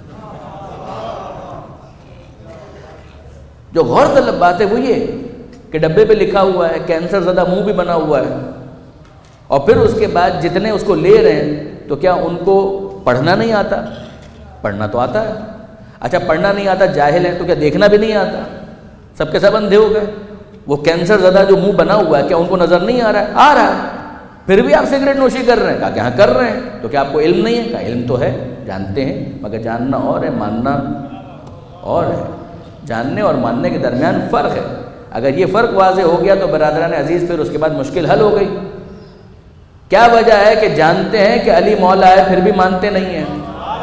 جو غور طلب بات ہے وہ یہ کہ ڈبے پہ لکھا ہوا ہے، کینسر زدہ منہ بھی بنا ہوا ہے، اور پھر اس کے بعد جتنے اس کو لے رہے ہیں تو کیا ان کو پڑھنا نہیں آتا؟ پڑھنا تو آتا ہے. اچھا پڑھنا نہیں آتا، جاہل ہے، تو کیا دیکھنا بھی نہیں آتا؟ سب کے سب اندھے ہو گئے. وہ کینسر زدہ جو منہ بنا ہوا ہے کیا ان کو نظر نہیں آ رہا ہے؟ آ رہا ہے. پھر بھی آپ سگریٹ نوشی کر رہے ہیں. کہا کہ ہاں کر رہے ہیں. تو کیا آپ کو علم نہیں ہے؟ کہا علم تو ہے، جانتے ہیں، مگر جاننا اور ہے، ماننا اور ہے. جاننے اور ماننے کے درمیان فرق ہے. اگر یہ فرق واضح ہو گیا تو برادران عزیز پھر اس کے بعد مشکل حل ہو گئی. کیا وجہ ہے کہ جانتے ہیں کہ علی مولا ہے پھر بھی مانتے نہیں ہیں؟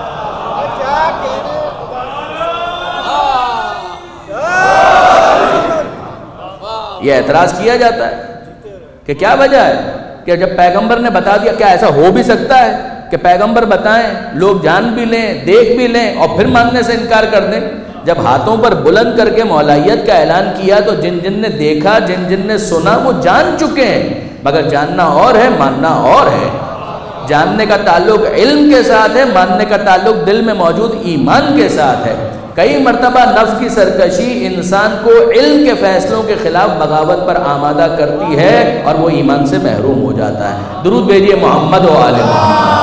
یہ اعتراض کیا جاتا ہے کہ کیا وجہ ہے کہ جب پیغمبر نے بتا دیا، کیا ایسا ہو بھی سکتا ہے کہ پیغمبر بتائیں، لوگ جان بھی لیں، دیکھ بھی لیں اور پھر ماننے سے انکار کر دیں؟ جب ہاتھوں پر بلند کر کے مولائیت کا اعلان کیا تو جن جن نے دیکھا، جن جن نے سنا، وہ جان چکے ہیں، مگر جاننا اور ہے، ماننا اور ہے. جاننے کا تعلق علم کے ساتھ ہے، ماننے کا تعلق دل میں موجود ایمان کے ساتھ ہے. کئی مرتبہ نفس کی سرکشی انسان کو علم کے فیصلوں کے خلاف بغاوت پر آمادہ کرتی ہے اور وہ ایمان سے محروم ہو جاتا ہے. درود بھیجیے محمد و آل محمد.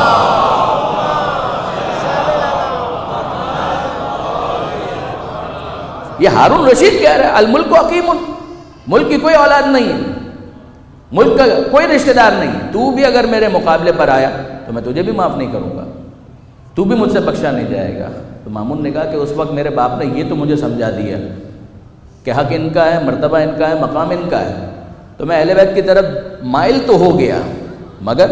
یہ ہارون رشید کہہ رہا ہے الملک حکیم، ملک کی کوئی اولاد نہیں ہے، ملک کا کوئی رشتہ دار نہیں ہے. تو بھی اگر میرے مقابلے پر آیا تو میں تجھے بھی معاف نہیں کروں گا، تو بھی مجھ سے بخشا نہیں جائے گا. تو مامون نے کہا کہ اس وقت میرے باپ نے یہ تو مجھے سمجھا دیا کہ حق ان کا ہے، مرتبہ ان کا ہے، مقام ان کا ہے، تو میں اہل بیت کی طرف مائل تو ہو گیا. مگر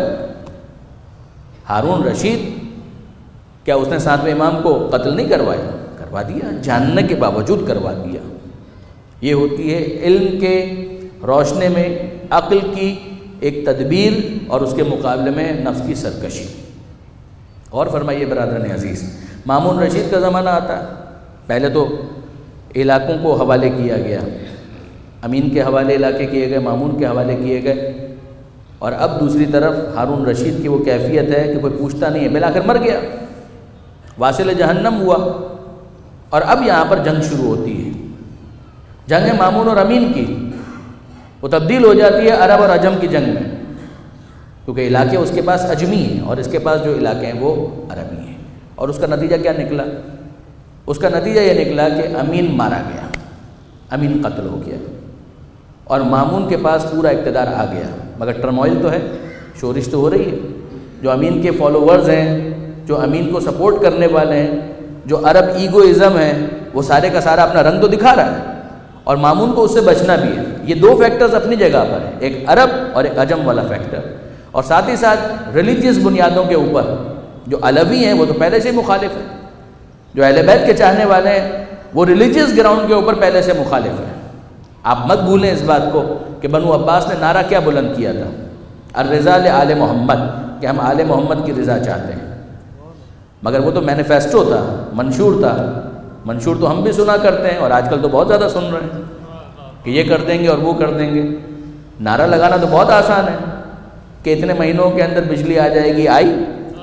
ہارون رشید کیا اس نے ساتویں امام کو قتل نہیں کروایا؟ کروا دیا، جاننے کے باوجود کروا دیا. یہ ہوتی ہے علم کے روشنے میں عقل کی ایک تدبیر اور اس کے مقابلے میں نفس کی سرکشی. اور فرمائیے برادران عزیز، مامون رشید کا زمانہ آتا ہے. پہلے تو علاقوں کو حوالے کیا گیا، امین کے حوالے علاقے کیے گئے، مامون کے حوالے کیے گئے، اور اب دوسری طرف ہارون رشید کی وہ کیفیت ہے کہ کوئی پوچھتا نہیں ہے. بالآخر مر گیا، واصل جہنم ہوا، اور اب یہاں پر جنگ شروع ہوتی ہے. جنگ ہے مامون اور امین کی، وہ تبدیل ہو جاتی ہے عرب اور عجم کی جنگ میں، کیونکہ علاقے اس کے پاس عجمی ہیں اور اس کے پاس جو علاقے ہیں وہ عربی ہیں. اور اس کا نتیجہ کیا نکلا؟ اس کا نتیجہ یہ نکلا کہ امین مارا گیا، امین قتل ہو گیا، اور مامون کے پاس پورا اقتدار آ گیا. مگر ٹرموائل تو ہے، شورش تو ہو رہی ہے. جو امین کے فالوورز ہیں، جو امین کو سپورٹ کرنے والے ہیں، جو عرب ایگوئزم ہے، وہ سارے کا سارا اپنا رنگ تو دکھا رہا ہے، اور مامون کو اس سے بچنا بھی ہے. یہ دو فیکٹرز اپنی جگہ پر ہیں، ایک عرب اور ایک عجم والا فیکٹر. اور ساتھ ہی ساتھ ریلیجیس بنیادوں کے اوپر جو علوی ہیں وہ تو پہلے سے مخالف ہیں، جو اہل بیت کے چاہنے والے ہیں وہ ریلیجیس گراؤنڈ کے اوپر پہلے سے مخالف ہیں. آپ مت بھولیں اس بات کو کہ بنو عباس نے نعرہ کیا بلند کیا تھا؟ الرضا لآل محمد، کہ ہم آل محمد کی رضا چاہتے ہیں. مگر وہ تو مینیفیسٹو تھا، منشور تھا. منشور تو ہم بھی سنا کرتے ہیں اور آج کل تو بہت زیادہ سن رہے ہیں کہ یہ کر دیں گے اور وہ کر دیں گے. نعرہ لگانا تو بہت آسان ہے کہ اتنے مہینوں کے اندر بجلی آ جائے گی، آئی.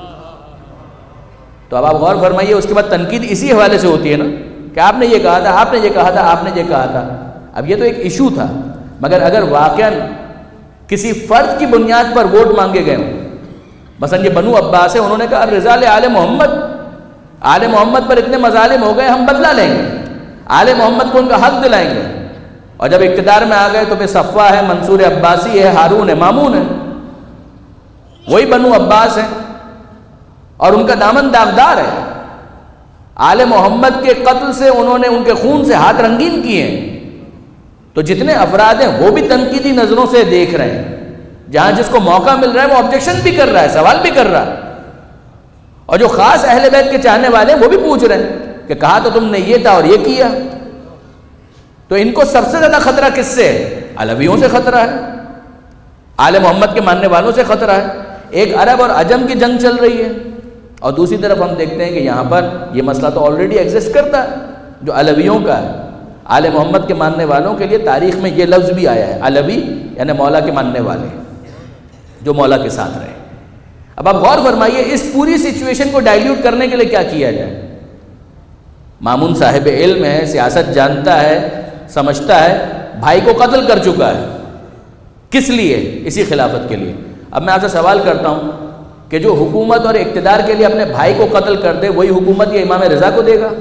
تو اب آپ غور فرمائیے، اس کے بعد تنقید اسی حوالے سے ہوتی ہے نا کہ آپ نے یہ کہا تھا، آپ نے یہ کہا تھا، آپ نے یہ کہا تھا. اب یہ تو ایک ایشو تھا، مگر اگر واقعاً کسی فرد کی بنیاد پر ووٹ مانگے گئے ہوں مثلا یہ بنو عباس ہے، انہوں نے کہا الرضا لآل محمد، آل محمد پر اتنے مظالم ہو گئے ہم بدلہ لیں گے، آل محمد کو ان کا حق دلائیں گے. اور جب اقتدار میں آ گئے تو پھر صفوہ ہے، منصور عباسی ہے، ہارون ہے، مامون ہے، وہی بنو عباس ہیں اور ان کا دامن داغدار ہے. آل محمد کے قتل سے انہوں نے ان کے خون سے ہاتھ رنگین کیے ہیں. تو جتنے افراد ہیں وہ بھی تنقیدی نظروں سے دیکھ رہے ہیں، جہاں جس کو موقع مل رہا ہے وہ آبجیکشن بھی کر رہا ہے، سوال بھی کر رہا ہے. اور جو خاص اہل بیت کے چاہنے والے ہیں وہ بھی پوچھ رہے ہیں کہ کہا تو تم نے یہ تھا اور یہ کیا. تو ان کو سب سے زیادہ خطرہ کس سے ہے؟ علویوں سے خطرہ ہے، آل محمد کے ماننے والوں سے خطرہ ہے. ایک عرب اور عجم کی جنگ چل رہی ہے، اور دوسری طرف ہم دیکھتے ہیں کہ یہاں پر یہ مسئلہ تو آلریڈی ایگزسٹ کرتا ہے جو علویوں کا ہے. آل محمد کے ماننے والوں کے لیے تاریخ میں یہ لفظ بھی آیا ہے، علوی یعنی مولا کے ماننے والے، جو مولا کے ساتھ رہے. اب آپ غور فرمائیے اس پوری سچویشن کو ڈائلیوٹ کرنے کے لیے کیا کیا جائے. مامون صاحب علم ہے، سیاست جانتا ہے، سمجھتا ہے، بھائی کو قتل کر چکا ہے. کس لیے؟ اسی خلافت کے لیے. اب میں آپ سے سوال کرتا ہوں کہ جو حکومت اور اقتدار کے لیے اپنے بھائی کو قتل کر دے وہی حکومت یہ امام رضا کو دے گا؟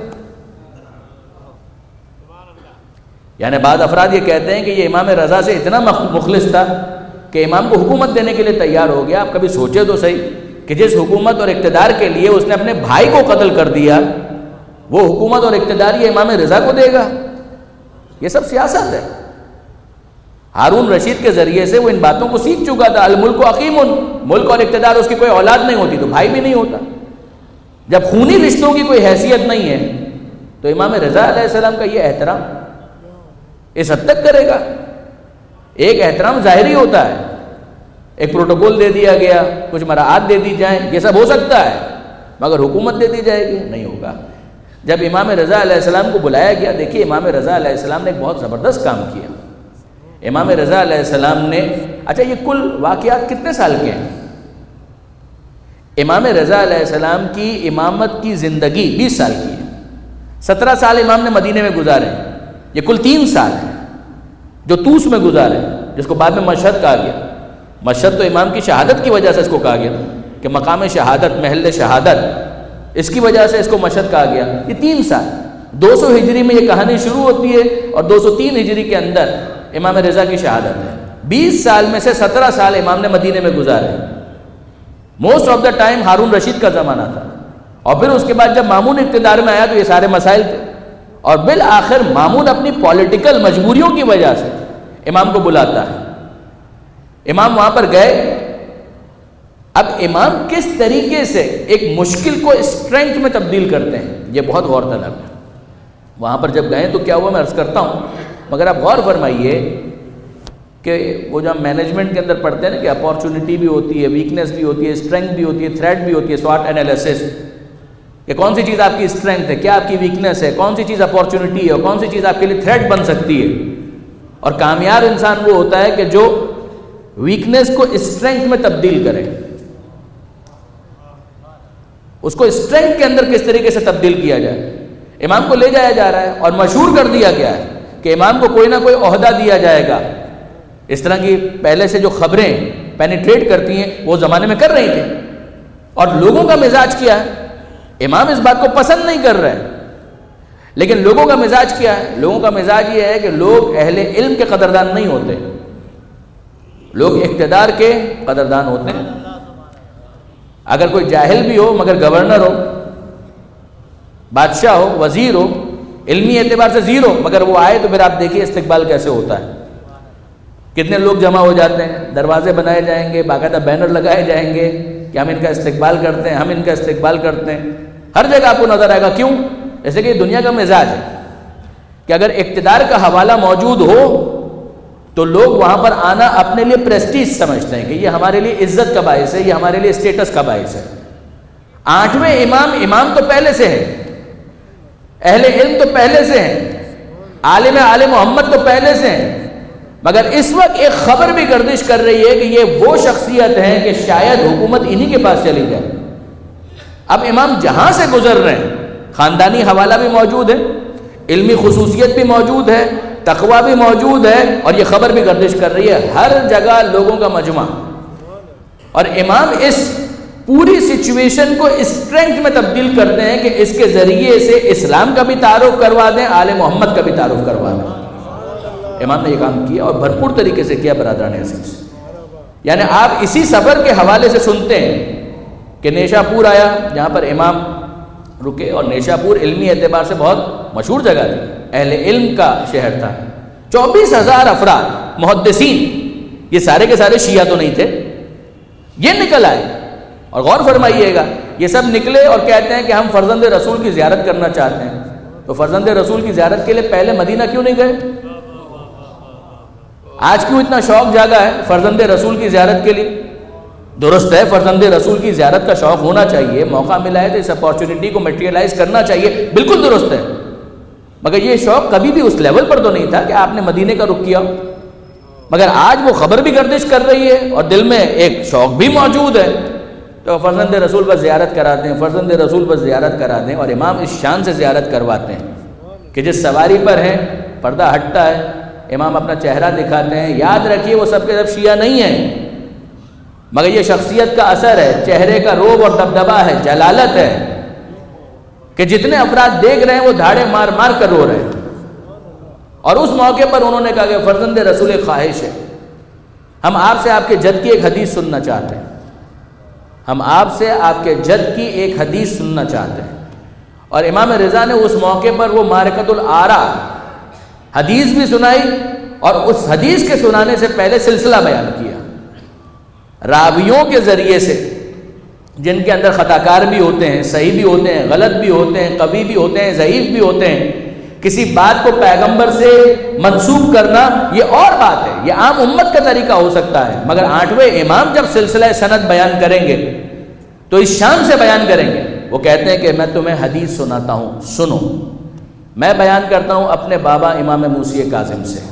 یعنی بعض افراد یہ کہتے ہیں کہ یہ امام رضا سے اتنا مخلص تھا کہ امام کو حکومت دینے کے لیے تیار ہو گیا. آپ کبھی سوچے تو صحیح کہ جس حکومت اور اقتدار کے لیے اس نے اپنے بھائی کو قتل کر دیا وہ حکومت اور اقتدار یہ امام رضا کو دے گا؟ یہ سب سیاست ہے. ہارون رشید کے ذریعے سے وہ ان باتوں کو سیکھ چکا تھا. الملک حکیم، ملک اور اقتدار اس کی کوئی اولاد نہیں ہوتی تو بھائی بھی نہیں ہوتا. جب خونی رشتوں کی کوئی حیثیت نہیں ہے تو امام رضا علیہ السلام کا یہ احترام اس حد تک کرے گا. ایک احترام ظاہری ہوتا ہے، ایک پروٹوکول دے دیا گیا، کچھ مراعات دے دی جائیں، یہ سب ہو سکتا ہے، مگر حکومت دے دی جائے گی نہیں ہوگا. جب امام رضا علیہ السلام کو بلایا گیا، دیکھیے امام رضا علیہ السلام نے ایک بہت زبردست کام کیا. امام رضا علیہ السلام نے، اچھا یہ کل واقعات کتنے سال کے ہیں؟ امام رضا علیہ السلام کی امامت کی زندگی بیس سال کی ہے. سترہ سال امام نے مدینے میں گزارے، یہ کل تین سال ہیں جو طوس میں گزارے، جس کو بعد میں مشہد کہا گیا. مشہد تو امام کی شہادت کی وجہ سے اس کو کہا گیا کہ مقام شہادت، محل شہادت، اس کی وجہ سے اس کو مشہد کہا گیا. یہ تین سال، دو سو ہجری میں یہ کہانی شروع ہوتی ہے اور دو سو تین ہجری کے اندر امام رضا کی شہادت ہے. بیس سال میں سے سترہ سال امام نے مدینے میں گزارے. Most of the time Harun Rashid کا زمانہ تھا، اور پھر اس کے بعد جب مامون اقتدار میں آیا تو یہ سارے مسائل تھے، اور بالآخر مامون اپنی پولیٹیکل مجبوریوں کی وجہ سے امام کو بلاتا ہے. امام وہاں پر گئے. اب امام کس طریقے سے ایک مشکل کو اسٹرینتھ میں تبدیل کرتے ہیں یہ بہت غور طلب ہے. وہاں پر جب گئے تو کیا ہوا میں عرض کرتا ہوں، مگر آپ غور فرمائیے کہ وہ جو ہم مینجمنٹ کے اندر پڑھتے ہیں نا کہ اپارچونٹی بھی ہوتی ہے، ویکنیس بھی ہوتی ہے، اسٹرینتھ بھی ہوتی ہے، تھریٹ بھی ہوتی ہے، سوٹ انالیسس، کہ کون سی چیز آپ کی اسٹرینتھ ہے، کیا آپ کی ویکنیس ہے، کون سی چیز اپارچونٹی ہے اور کون سی چیز آپ کے لیے تھریٹ بن سکتی ہے. اور کامیاب انسان وہ ہوتا ہے کہ جو ویکنیس کو اسٹرینتھ میں تبدیل کرے. اس کو اسٹرینتھ کے اندر کس طریقے سے تبدیل کیا جائے. امام کو لے جایا جا رہا ہے اور مشہور کر دیا گیا ہے کہ امام کو کوئی نہ کوئی عہدہ دیا جائے گا. اس طرح کی پہلے سے جو خبریں پینیٹریٹ کرتی ہیں وہ زمانے میں کر رہی تھیں. اور لوگوں کا مزاج کیا ہے؟ امام اس بات کو پسند نہیں کر رہے، لیکن لوگوں کا مزاج کیا ہے؟ لوگوں کا مزاج یہ ہے کہ لوگ اہل علم کے قدردان نہیں ہوتے، لوگ اقتدار کے قدردان ہوتے ہیں. اگر کوئی جاہل بھی ہو مگر گورنر ہو، بادشاہ ہو، وزیر ہو، علمی اعتبار سے زیرو، مگر وہ آئے تو پھر آپ دیکھیے استقبال کیسے ہوتا ہے. کتنے لوگ جمع ہو جاتے ہیں، دروازے بنائے جائیں گے، باقاعدہ بینر لگائے جائیں گے کہ ہم ان کا استقبال کرتے ہیں، ہم ان کا استقبال کرتے ہیں. ہر جگہ آپ کو نظر آئے گا. کیوں؟ جیسے کہ دنیا کا مزاج ہے کہ اگر اقتدار کا حوالہ موجود ہو تو لوگ وہاں پر آنا اپنے لیے پریسٹیج سمجھتے ہیں کہ یہ ہمارے لیے عزت کا باعث ہے، یہ ہمارے لیے اسٹیٹس کا باعث ہے. آٹھویں امام امام تو پہلے سے ہے، اہل علم تو پہلے سے ہیں، عالم آل محمد تو پہلے سے ہیں، مگر اس وقت ایک خبر بھی گردش کر رہی ہے کہ یہ وہ شخصیت ہے کہ شاید حکومت انہی کے پاس چلی جائے. اب امام جہاں سے گزر رہے ہیں خاندانی حوالہ بھی موجود ہے، علمی خصوصیت بھی موجود ہے، تقوی بھی موجود ہے، اور یہ خبر بھی گردش کر رہی ہے ہر جگہ لوگوں کا مجمع. اور امام اس پوری سچویشن کو اسٹرینتھ میں تبدیل کرتے ہیں کہ اس کے ذریعے سے اسلام کا بھی تعارف کروا دیں، آل محمد کا بھی تعارف کروا دیں۔ امام نے یہ کام کیا اور بھرپور طریقے سے کیا برادران عزیز۔ یعنی آپ اسی سفر کے حوالے سے سنتے ہیں کہ نیشا پور آیا جہاں پر امام رکے، اور نیشا پور علمی اعتبار سے بہت مشہور جگہ تھی، اہل علم کا شہر تھا۔ چوبیس ہزار افراد محدثین، یہ سارے کے سارے شیعہ تو نہیں تھے، یہ نکل آئے۔ اور غور فرمائیے گا، یہ سب نکلے اور کہتے ہیں کہ ہم فرزند رسول کی زیارت کرنا چاہتے ہیں۔ تو فرزند رسول کی زیارت کے لیے پہلے مدینہ کیوں نہیں گئے؟ آج کیوں اتنا شوق جاگا ہے فرزند رسول کی زیارت کے لیے؟ درست ہے، فرزند رسول کی زیارت کا شوق ہونا چاہیے، موقع ملا ہے تو اس اپارچونٹی کو میٹیریلائز کرنا چاہیے، بالکل درست ہے، مگر یہ شوق کبھی بھی اس لیول پر تو نہیں تھا کہ آپ نے مدینے کا رخ کیا۔ مگر آج وہ خبر بھی گردش کر رہی ہے اور دل میں ایک شوق بھی موجود ہے، تو فرزند رسول پر زیارت کراتے ہیں، فرزند رسول پر زیارت کراتے ہیں، اور امام اس شان سے زیارت کرواتے ہیں کہ جس سواری پر ہیں پردہ ہٹتا ہے، امام اپنا چہرہ دکھاتے ہیں۔ یاد رکھیے وہ سب کے سب شیعہ نہیں ہیں، مگر یہ شخصیت کا اثر ہے، چہرے کا روب اور دبدبہ ہے، جلالت ہے کہ جتنے افراد دیکھ رہے ہیں وہ دھاڑے مار مار کر رو رہے ہیں۔ اور اس موقع پر انہوں نے کہا کہ فرزند رسول ایک خواہش ہے، ہم آپ سے آپ کے جد کی ایک حدیث سننا چاہتے ہیں، ہم آپ سے آپ کے جد کی ایک حدیث سننا چاہتے ہیں۔ اور امام رضا نے اس موقع پر وہ معرکۃ الآراء حدیث بھی سنائی، اور اس حدیث کے سنانے سے پہلے سلسلہ بیان کیا راویوں کے ذریعے سے، جن کے اندر خطا کار بھی ہوتے ہیں، صحیح بھی ہوتے ہیں، غلط بھی ہوتے ہیں، قوی بھی ہوتے ہیں، ضعیف بھی ہوتے ہیں۔ کسی بات کو پیغمبر سے منسوب کرنا یہ اور بات ہے، یہ عام امت کا طریقہ ہو سکتا ہے، مگر آٹھویں امام جب سلسلہ سند بیان کریں گے تو اس شان سے بیان کریں گے۔ وہ کہتے ہیں کہ میں تمہیں حدیث سناتا ہوں، سنو، میں بیان کرتا ہوں اپنے بابا امام موسی کاظم سے۔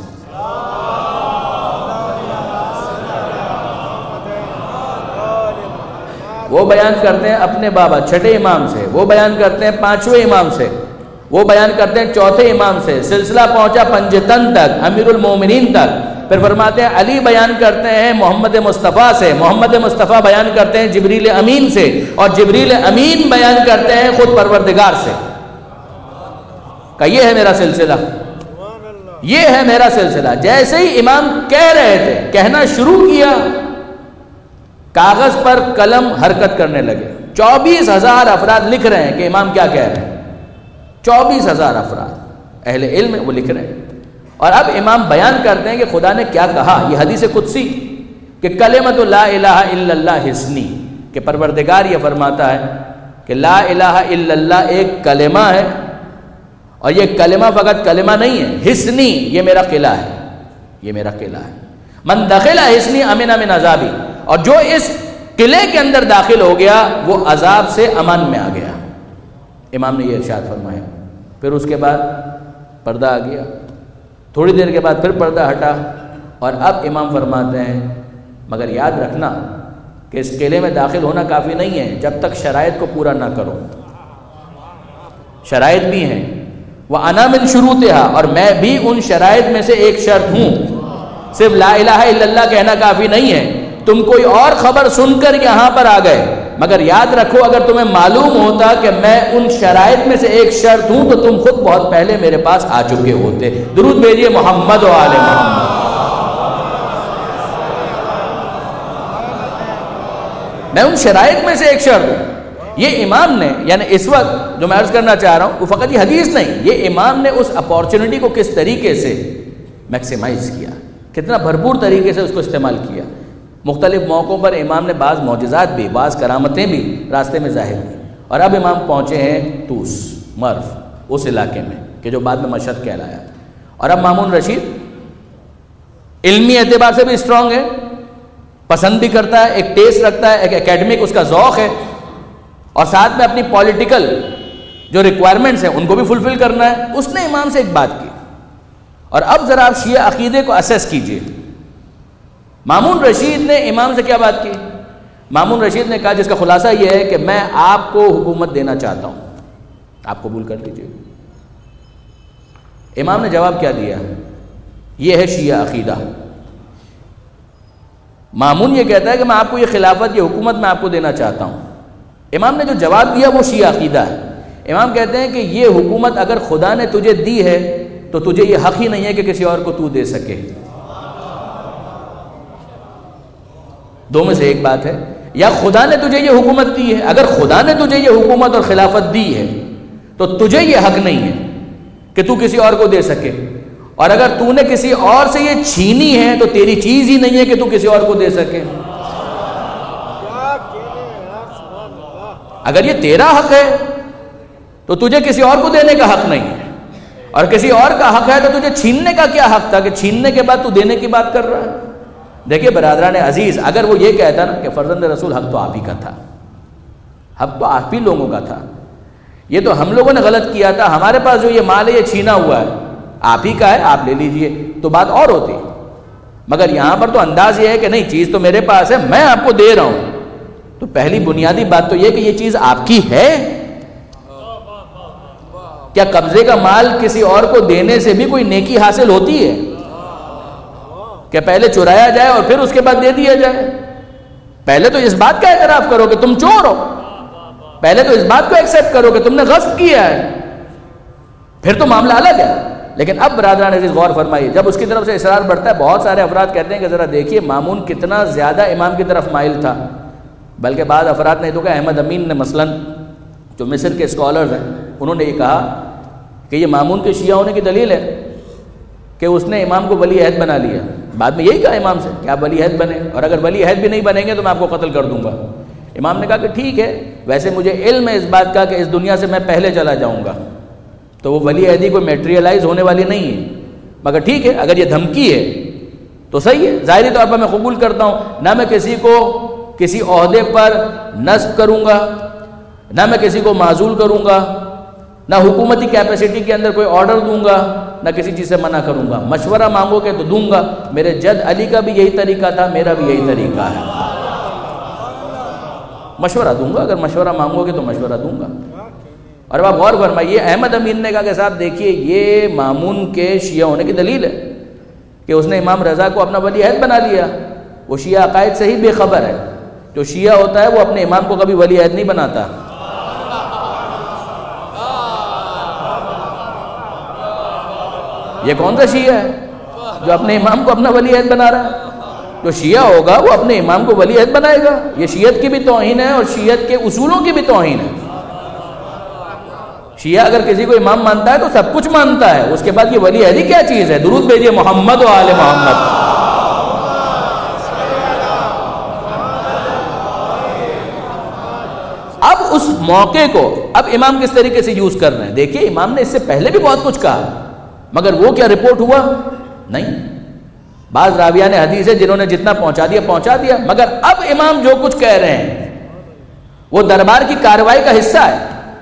وہ بیان کرتے ہیں اپنے بابا چھٹے امام سے، وہ بیان کرتے ہیں پانچویں امام سے، وہ بیان کرتے ہیں چوتھے امام سے، سلسلہ پہنچا پنجتن تک، امیر المومنین تک۔ پھر فرماتے ہیں علی بیان کرتے ہیں محمد مصطفیٰ سے، محمد مصطفیٰ بیان کرتے ہیں جبریل امین سے، اور جبریل امین بیان کرتے ہیں خود پروردگار سے۔ کہ یہ ہے میرا سلسلہ، یہ ہے میرا سلسلہ۔ جیسے ہی امام کہہ رہے تھے، کہنا شروع کیا، کاغذ پر قلم حرکت کرنے لگے۔ چوبیس ہزار افراد لکھ رہے ہیں کہ امام کیا کہہ رہے ہیں، چوبیس ہزار افراد اہل علم وہ لکھ رہے ہیں۔ اور اب امام بیان کرتے ہیں کہ خدا نے کیا کہا، یہ حدیث قدسی کہ کلمۃ لا الہ الا اللہ حسنی، کہ پروردگار یہ فرماتا ہے کہ لا الہ الا اللہ ایک کلمہ ہے، اور یہ کلمہ فقط کلمہ نہیں ہے، حسنی یہ میرا قلعہ ہے، یہ میرا قلعہ ہے۔ من دخل حسنی امن من عذابی، اور جو اس قلعے کے اندر داخل ہو گیا وہ عذاب سے امان میں آ گیا۔ امام نے یہ ارشاد فرمایا۔ پھر اس کے بعد پردہ آ گیا، تھوڑی دیر کے بعد پھر پردہ ہٹا، اور اب امام فرماتے ہیں مگر یاد رکھنا کہ اس قلعے میں داخل ہونا کافی نہیں ہے جب تک شرائط کو پورا نہ کرو۔ شرائط بھی ہیں، وَأَنَا مِن شُرُوطِهَا، اور میں بھی ان شرائط میں سے ایک شرط ہوں۔ صرف لا الہ الا اللہ کہنا کافی نہیں ہے، تم کوئی اور خبر سن کر یہاں پر آ گئے، مگر یاد رکھو اگر تمہیں معلوم ہوتا کہ میں ان شرائط میں سے ایک شرط ہوں تو تم خود بہت پہلے میرے پاس آ چکے ہوتے۔ درود بھیجئے محمد و آل محمد۔ میں ان شرائط میں سے ایک شرط ہوں۔ یہ امام نے، یعنی اس وقت جو میں عرض کرنا چاہ رہا ہوں وہ فقط یہ حدیث نہیں، یہ امام نے اس اپارچونٹی کو کس طریقے سے میکسیمائز کیا، کتنا بھرپور طریقے سے اس کو استعمال کیا۔ مختلف موقعوں پر امام نے بعض معجزات بھی، بعض کرامتیں بھی راستے میں ظاہر کی، اور اب امام پہنچے ہیں توس مرف، اس علاقے میں کہ جو بعد میں مشہد کہلایا۔ اور اب مامون رشید علمی اعتبار سے بھی اسٹرانگ ہے، پسند بھی کرتا ہے، ایک ٹیسٹ رکھتا ہے، ایک اکیڈمک اس کا ذوق ہے، اور ساتھ میں اپنی پولیٹیکل جو ریکوائرمنٹس ہیں ان کو بھی فلفل کرنا ہے۔ اس نے امام سے ایک بات کی، اور اب ذرا آپ شیعہ عقیدے کو اسیس کیجئے۔ مامون رشید نے امام سے کیا بات کی؟ مامون رشید نے کہا، جس کا خلاصہ یہ ہے کہ میں آپ کو حکومت دینا چاہتا ہوں، آپ قبول کر لیجئے۔ امام نے جواب کیا دیا؟ یہ ہے شیعہ عقیدہ۔ مامون یہ کہتا ہے کہ میں آپ کو یہ خلافت، یہ حکومت میں آپ کو دینا چاہتا ہوں، امام نے جو جواب دیا وہ شیعہ عقیدہ ہے. امام کہتے ہیں کہ یہ حکومت اگر خدا نے تجھے دی ہے تو تجھے یہ حق ہی نہیں ہے کہ کسی اور کو تو دے سکے. دو میں سے ایک بات ہے، یا خدا نے تجھے یہ حکومت دی ہے، اگر خدا نے تجھے یہ حکومت اور خلافت دی ہے تو تجھے یہ حق نہیں ہے کہ تو کسی اور کو دے سکے، اور اگر تو نے کسی اور سے یہ چھینی ہے تو تیری چیز ہی نہیں ہے کہ تو کسی اور کو دے سکے. اگر یہ تیرا حق ہے تو تجھے کسی اور کو دینے کا حق نہیں ہے، اور کسی اور کا حق ہے تو تجھے چھیننے کا کیا حق تھا کہ چھیننے کے بعد تو دینے کی بات کر رہا ہے. دیکھیے برادران عزیز، اگر وہ یہ کہتا نا کہ فرزند رسول حق تو آپ ہی کا تھا، حق تو آپ ہی لوگوں کا تھا، یہ تو ہم لوگوں نے غلط کیا تھا، ہمارے پاس جو یہ مال ہے یہ چھینا ہوا ہے، آپ ہی کا ہے، آپ لے لیجئے، تو بات اور ہوتی. مگر یہاں پر تو انداز یہ ہے کہ نہیں، چیز تو میرے پاس ہے، میں آپ کو دے رہا ہوں. تو پہلی بنیادی بات تو یہ کہ یہ چیز آپ کی ہے. کیا قبضے کا مال کسی اور کو دینے سے بھی کوئی نیکی حاصل ہوتی ہے؟ کہ پہلے چرایا جائے اور پھر اس کے بعد دے دیا جائے؟ پہلے تو اس بات کا اعتراف کرو کہ تم چور ہو، پہلے تو اس بات کو ایکسیپٹ کرو کہ تم نے غصب کیا ہے، پھر تو معاملہ الگ ہے. لیکن اب برادران عزیز غور فرمائیے، جب اس کی طرف سے اصرار بڑھتا ہے، بہت سارے افراد کہتے ہیں کہ ذرا دیکھیے مامون کتنا زیادہ امام کی طرف مائل تھا. بلکہ بعض افراد نے تو کہا، احمد امین نے مثلاً، جو مصر کے اسکالرز ہیں، انہوں نے یہ کہا کہ یہ مامون کے شیعہ ہونے کی دلیل ہے کہ اس نے امام کو ولی عہد بنا لیا. بعد میں یہی کہا امام سے کہ آپ ولی عہد بنے، اور اگر ولی عہد بھی نہیں بنیں گے تو میں آپ کو قتل کر دوں گا. امام نے کہا کہ ٹھیک ہے، ویسے مجھے علم ہے اس بات کا کہ اس دنیا سے میں پہلے چلا جاؤں گا، تو وہ ولی عہدی کوئی میٹریلائز ہونے والی نہیں ہے، مگر ٹھیک ہے، اگر یہ دھمکی ہے تو صحیح ہے، ظاہری طور پر میں قبول کرتا ہوں. نہ میں کسی کو کسی عہدے پر نصب کروں گا، نہ میں کسی کو معزول کروں گا، نہ حکومتی کیپیسٹی کے اندر کوئی آرڈر دوں گا، نہ کسی چیز سے منع کروں گا. مشورہ مانگو گے تو دوں گا. میرے جد علی کا بھی یہی طریقہ تھا، میرا بھی یہی طریقہ ہے، مشورہ دوں گا. اگر مشورہ مانگو گے تو مشورہ دوں گا. اور اب آپ غور فرمائیے، احمد امین نے کہا کہ صاحب دیکھیے یہ مامون کے شیعہ ہونے کی دلیل ہے کہ اس نے امام رضا کو اپنا ولی عہد بنا لیا. وہ شیعہ عقائد سے ہی بے خبر ہے. جو شیعہ ہوتا ہے وہ اپنے امام کو کبھی ولی عہد نہیں بناتا. یہ کون سا شیعہ ہے جو اپنے امام کو اپنا ولی عہد بنا رہا ہے؟ جو شیعہ ہوگا وہ اپنے امام کو ولی عہد بنائے گا. یہ شیعت کی بھی توہین ہے اور شیعت کے اصولوں کی بھی توہین ہے. شیعہ اگر کسی کو امام مانتا ہے تو سب کچھ مانتا ہے، اس کے بعد یہ ولی عہدی کیا چیز ہے؟ درود بھیجیے محمد و آل محمد. اب اس موقع کو اب امام کس طریقے سے یوز کر رہے ہیں؟ دیکھیے امام نے اس سے پہلے بھی بہت کچھ کہا، مگر وہ کیا رپورٹ ہوا؟ نہیں. بعض راویان حدیث ہے جنہوں نے جتنا پہنچا دیا پہنچا دیا، مگر اب امام جو کچھ کہہ رہے ہیں وہ دربار کی کارروائی کا حصہ ہے.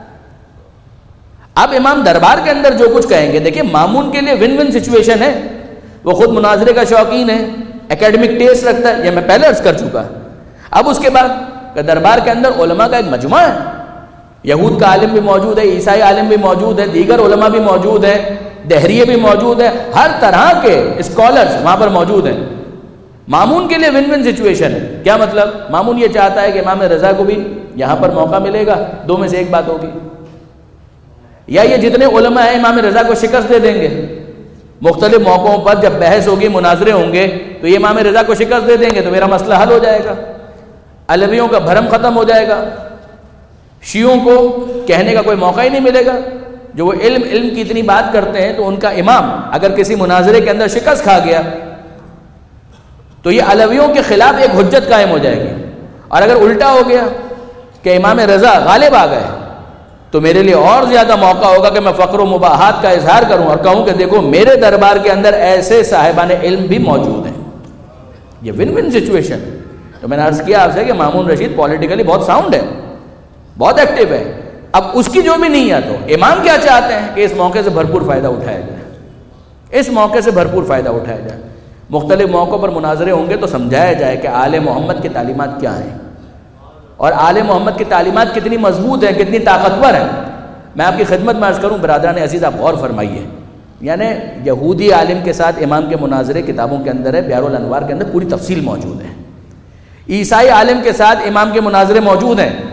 اب امام دربار کے اندر جو کچھ کہیں گے، دیکھیں مامون کے لیے ون ون سچویشن ہے. وہ خود مناظرے کا شوقین ہے، ایکیڈمک ٹیسٹ رکھتا ہے، یہ میں پہلے عرض کر چکا. اب اس کے بعد کہ دربار کے اندر علماء کا ایک مجمع ہے، یہود کا عالم بھی موجود ہے، عیسائی عالم بھی موجود ہے، دیگر علماء بھی موجود ہیں، دہریے بھی موجود ہیں، ہر طرح کے اسکالرز وہاں پر موجود ہیں. مامون کے لیے ون ون سچویشن ہے. کیا مطلب؟ مامون یہ چاہتا ہے کہ امام رضا کو بھی یہاں پر موقع ملے گا. دو میں سے ایک بات ہوگی، یا یہ جتنے علماء ہیں امام رضا کو شکست دے دیں گے. مختلف موقعوں پر جب بحث ہوگی، مناظرے ہوں گے، تو یہ امام رضا کو شکست دے دیں گے تو میرا مسئلہ حل ہو جائے گا، علویوں کا بھرم ختم ہو جائے گا، شیعوں کو کہنے کا کوئی موقع ہی نہیں ملے گا. جو وہ علم علم کی اتنی بات کرتے ہیں، تو ان کا امام اگر کسی مناظرے کے اندر شکست کھا گیا تو یہ علویوں کے خلاف ایک حجت قائم ہو جائے گی. اور اگر الٹا ہو گیا کہ امام رضا غالب آ گئے تو میرے لیے اور زیادہ موقع ہوگا کہ میں فخر و مباحات کا اظہار کروں اور کہوں کہ دیکھو میرے دربار کے اندر ایسے صاحبان علم بھی موجود ہیں. یہ ون ون سچویشن. تو میں نے عرض کیا آپ سے کہ مامون رشید پولیٹیکلی بہت ساؤنڈ ہے، بہت ایکٹیو ہے. اب اس کی جو بھی نہیں ہے، تو امام کیا چاہتے ہیں کہ اس موقع سے بھرپور فائدہ اٹھایا جائے، اس موقع سے بھرپور فائدہ اٹھایا جائے. مختلف موقعوں پر مناظرے ہوں گے تو سمجھایا جائے کہ آل محمد کی تعلیمات کیا ہیں اور آل محمد کی تعلیمات کتنی مضبوط ہیں، کتنی طاقتور ہیں. میں آپ کی خدمت میں عرض کروں برادران عزیز، آپ غور فرمائیے. یعنی یہودی عالم کے ساتھ امام کے مناظرے کتابوں کے اندر ہے، بیار الانوار کے اندر پوری تفصیل موجود ہے. عیسائی عالم کے ساتھ امام کے مناظرے موجود ہیں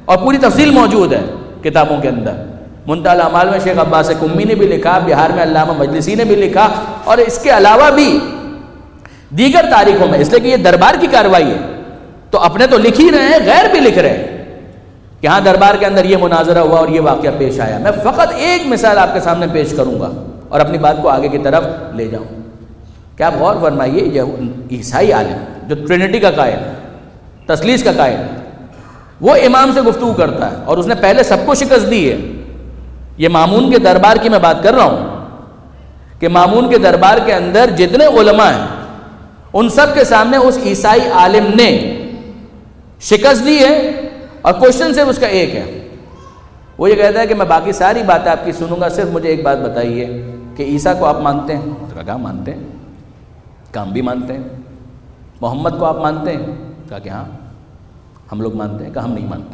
اور پوری تفصیل موجود ہے کتابوں کے اندر. منتہی الاعمال میں شیخ عباس قمی نے بھی لکھا, بہار میں علامہ مجلسی نے بھی لکھا, اور اس کے علاوہ بھی دیگر تاریخوں میں, اس لیے کہ یہ دربار کی کارروائی ہے تو اپنے تو لکھ ہی رہے ہیں, غیر بھی لکھ رہے ہیں کہ ہاں دربار کے اندر یہ مناظرہ ہوا اور یہ واقعہ پیش آیا. میں فقط ایک مثال آپ کے سامنے پیش کروں گا اور اپنی بات کو آگے کی طرف لے جاؤں. کیا آپ غور فرمائیے, یہ عیسائی عالم جو ٹرینٹی کا قائل ہے, تثلیث کا قائل ہے, وہ امام سے گفتگو کرتا ہے اور اس نے پہلے سب کو شکست دی ہے. یہ مامون کے دربار کی میں بات کر رہا ہوں کہ مامون کے دربار کے اندر جتنے علماء ہیں ان سب کے سامنے اس عیسائی عالم نے شکست دی ہے, اور کوشچن صرف اس کا ایک ہے. وہ یہ کہتا ہے کہ میں باقی ساری باتیں آپ کی سنوں گا, صرف مجھے ایک بات بتائیے کہ عیسیٰ کو آپ مانتے ہیں؟ کہا مانتے ہیں. کہا ہم بھی مانتے ہیں. محمد کو آپ مانتے ہیں؟ کہا کہ ہاں ہم لوگ مانتے ہیں. کہا ہم نہیں مانتے.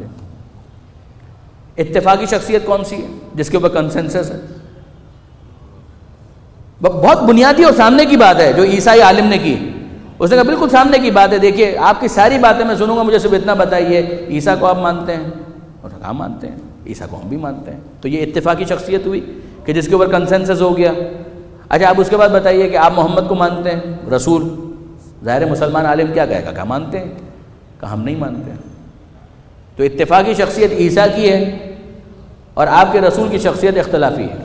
اتفاقی شخصیت کون سی ہے جس کے اوپر کنسنسس ہے؟ بہت بنیادی اور سامنے کی بات ہے جو عیسائی عالم نے کی. اس نے کہا بالکل سامنے کی بات ہے, دیکھیے آپ کی ساری باتیں میں سنوں گا, مجھے صرف اتنا بتائیے عیسیٰ کو آپ مانتے ہیں؟ اور کہا مانتے ہیں. عیسیٰ کو ہم بھی مانتے ہیں. تو یہ اتفاقی شخصیت ہوئی کہ جس کے اوپر کنسنسس ہو گیا. اچھا آپ اس کے بعد بتائیے کہ آپ محمد کو مانتے ہیں رسول؟ ظاہر مسلمان عالم کیا کہے گا؟ کہا مانتے ہیں. کہا ہم نہیں مانتے. تو اتفاقی شخصیت عیسیٰ کی ہے اور آپ کے رسول کی شخصیت اختلافی ہے.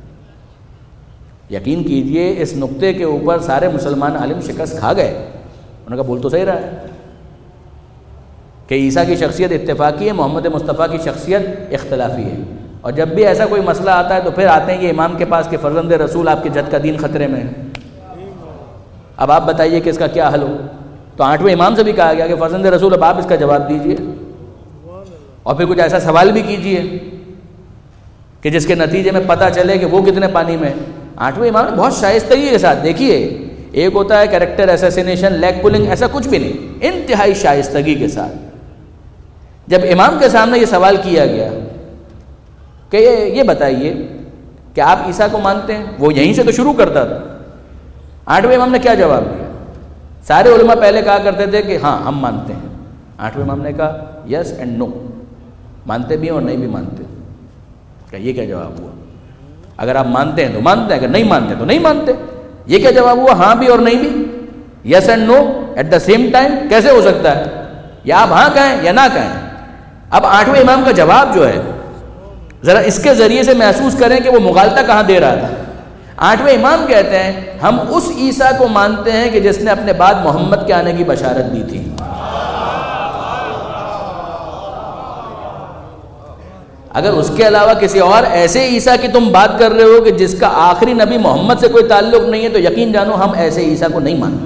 یقین کیجئے اس نقطے کے اوپر سارے مسلمان عالم شکست کھا گئے. انہوں نے کہا بول تو صحیح رہا ہے کہ عیسیٰ کی شخصیت اتفاقی ہے, محمد مصطفیٰ کی شخصیت اختلافی ہے. اور جب بھی ایسا کوئی مسئلہ آتا ہے تو پھر آتے ہیں یہ امام کے پاس کہ فرزند رسول آپ کے جد کا دین خطرے میں ہے. اب آپ بتائیے کہ اس کا کیا حل ہو. تو آٹھویں امام سے بھی کہا گیا کہ فرزند رسول اب آپ اس کا جواب دیجئے, اور پھر کچھ ایسا سوال بھی کیجئے کہ جس کے نتیجے میں پتہ چلے کہ وہ کتنے پانی میں. آٹھویں امام نے بہت شائستگی کے ساتھ, دیکھیے ایک ہوتا ہے کریکٹر اسیسینیشن, لیگ پولنگ, ایسا کچھ بھی نہیں, انتہائی شائستگی کے ساتھ جب امام کے سامنے یہ سوال کیا گیا کہ یہ بتائیے کہ آپ عیسیٰ کو مانتے ہیں, وہ یہیں سے تو شروع کرتا تھا. آٹھویں امام نے کیا جواب دیا؟ سارے علماء پہلے کہا کرتے تھے کہ ہاں ہم مانتے ہیں. آٹھویں امام نے کہا یس اینڈ نو, مانتے بھی ہیں اور نہیں بھی مانتے. کہ یہ کیا جواب ہوا؟ اگر آپ مانتے ہیں تو مانتے ہیں, اگر نہیں مانتے تو نہیں مانتے. یہ کیا جواب ہوا؟ ہاں بھی اور نہیں بھی, yes and no at the same time. کیسے ہو سکتا ہے؟ یا آپ ہاں کہیں یا نہ کہیں. اب آٹھویں امام کا جواب جو ہے ذرا اس کے ذریعے سے محسوس کریں کہ وہ مغالطہ کہاں دے رہا تھا. آٹھویں امام کہتے ہیں ہم اس عیسیٰ کو مانتے ہیں کہ جس نے اپنے بعد محمد کے آنے کی بشارت دی تھی. اگر اس کے علاوہ کسی اور ایسے عیسیٰ کی تم بات کر رہے ہو کہ جس کا آخری نبی محمد سے کوئی تعلق نہیں ہے تو یقین جانو ہم ایسے عیسیٰ کو نہیں مانتے.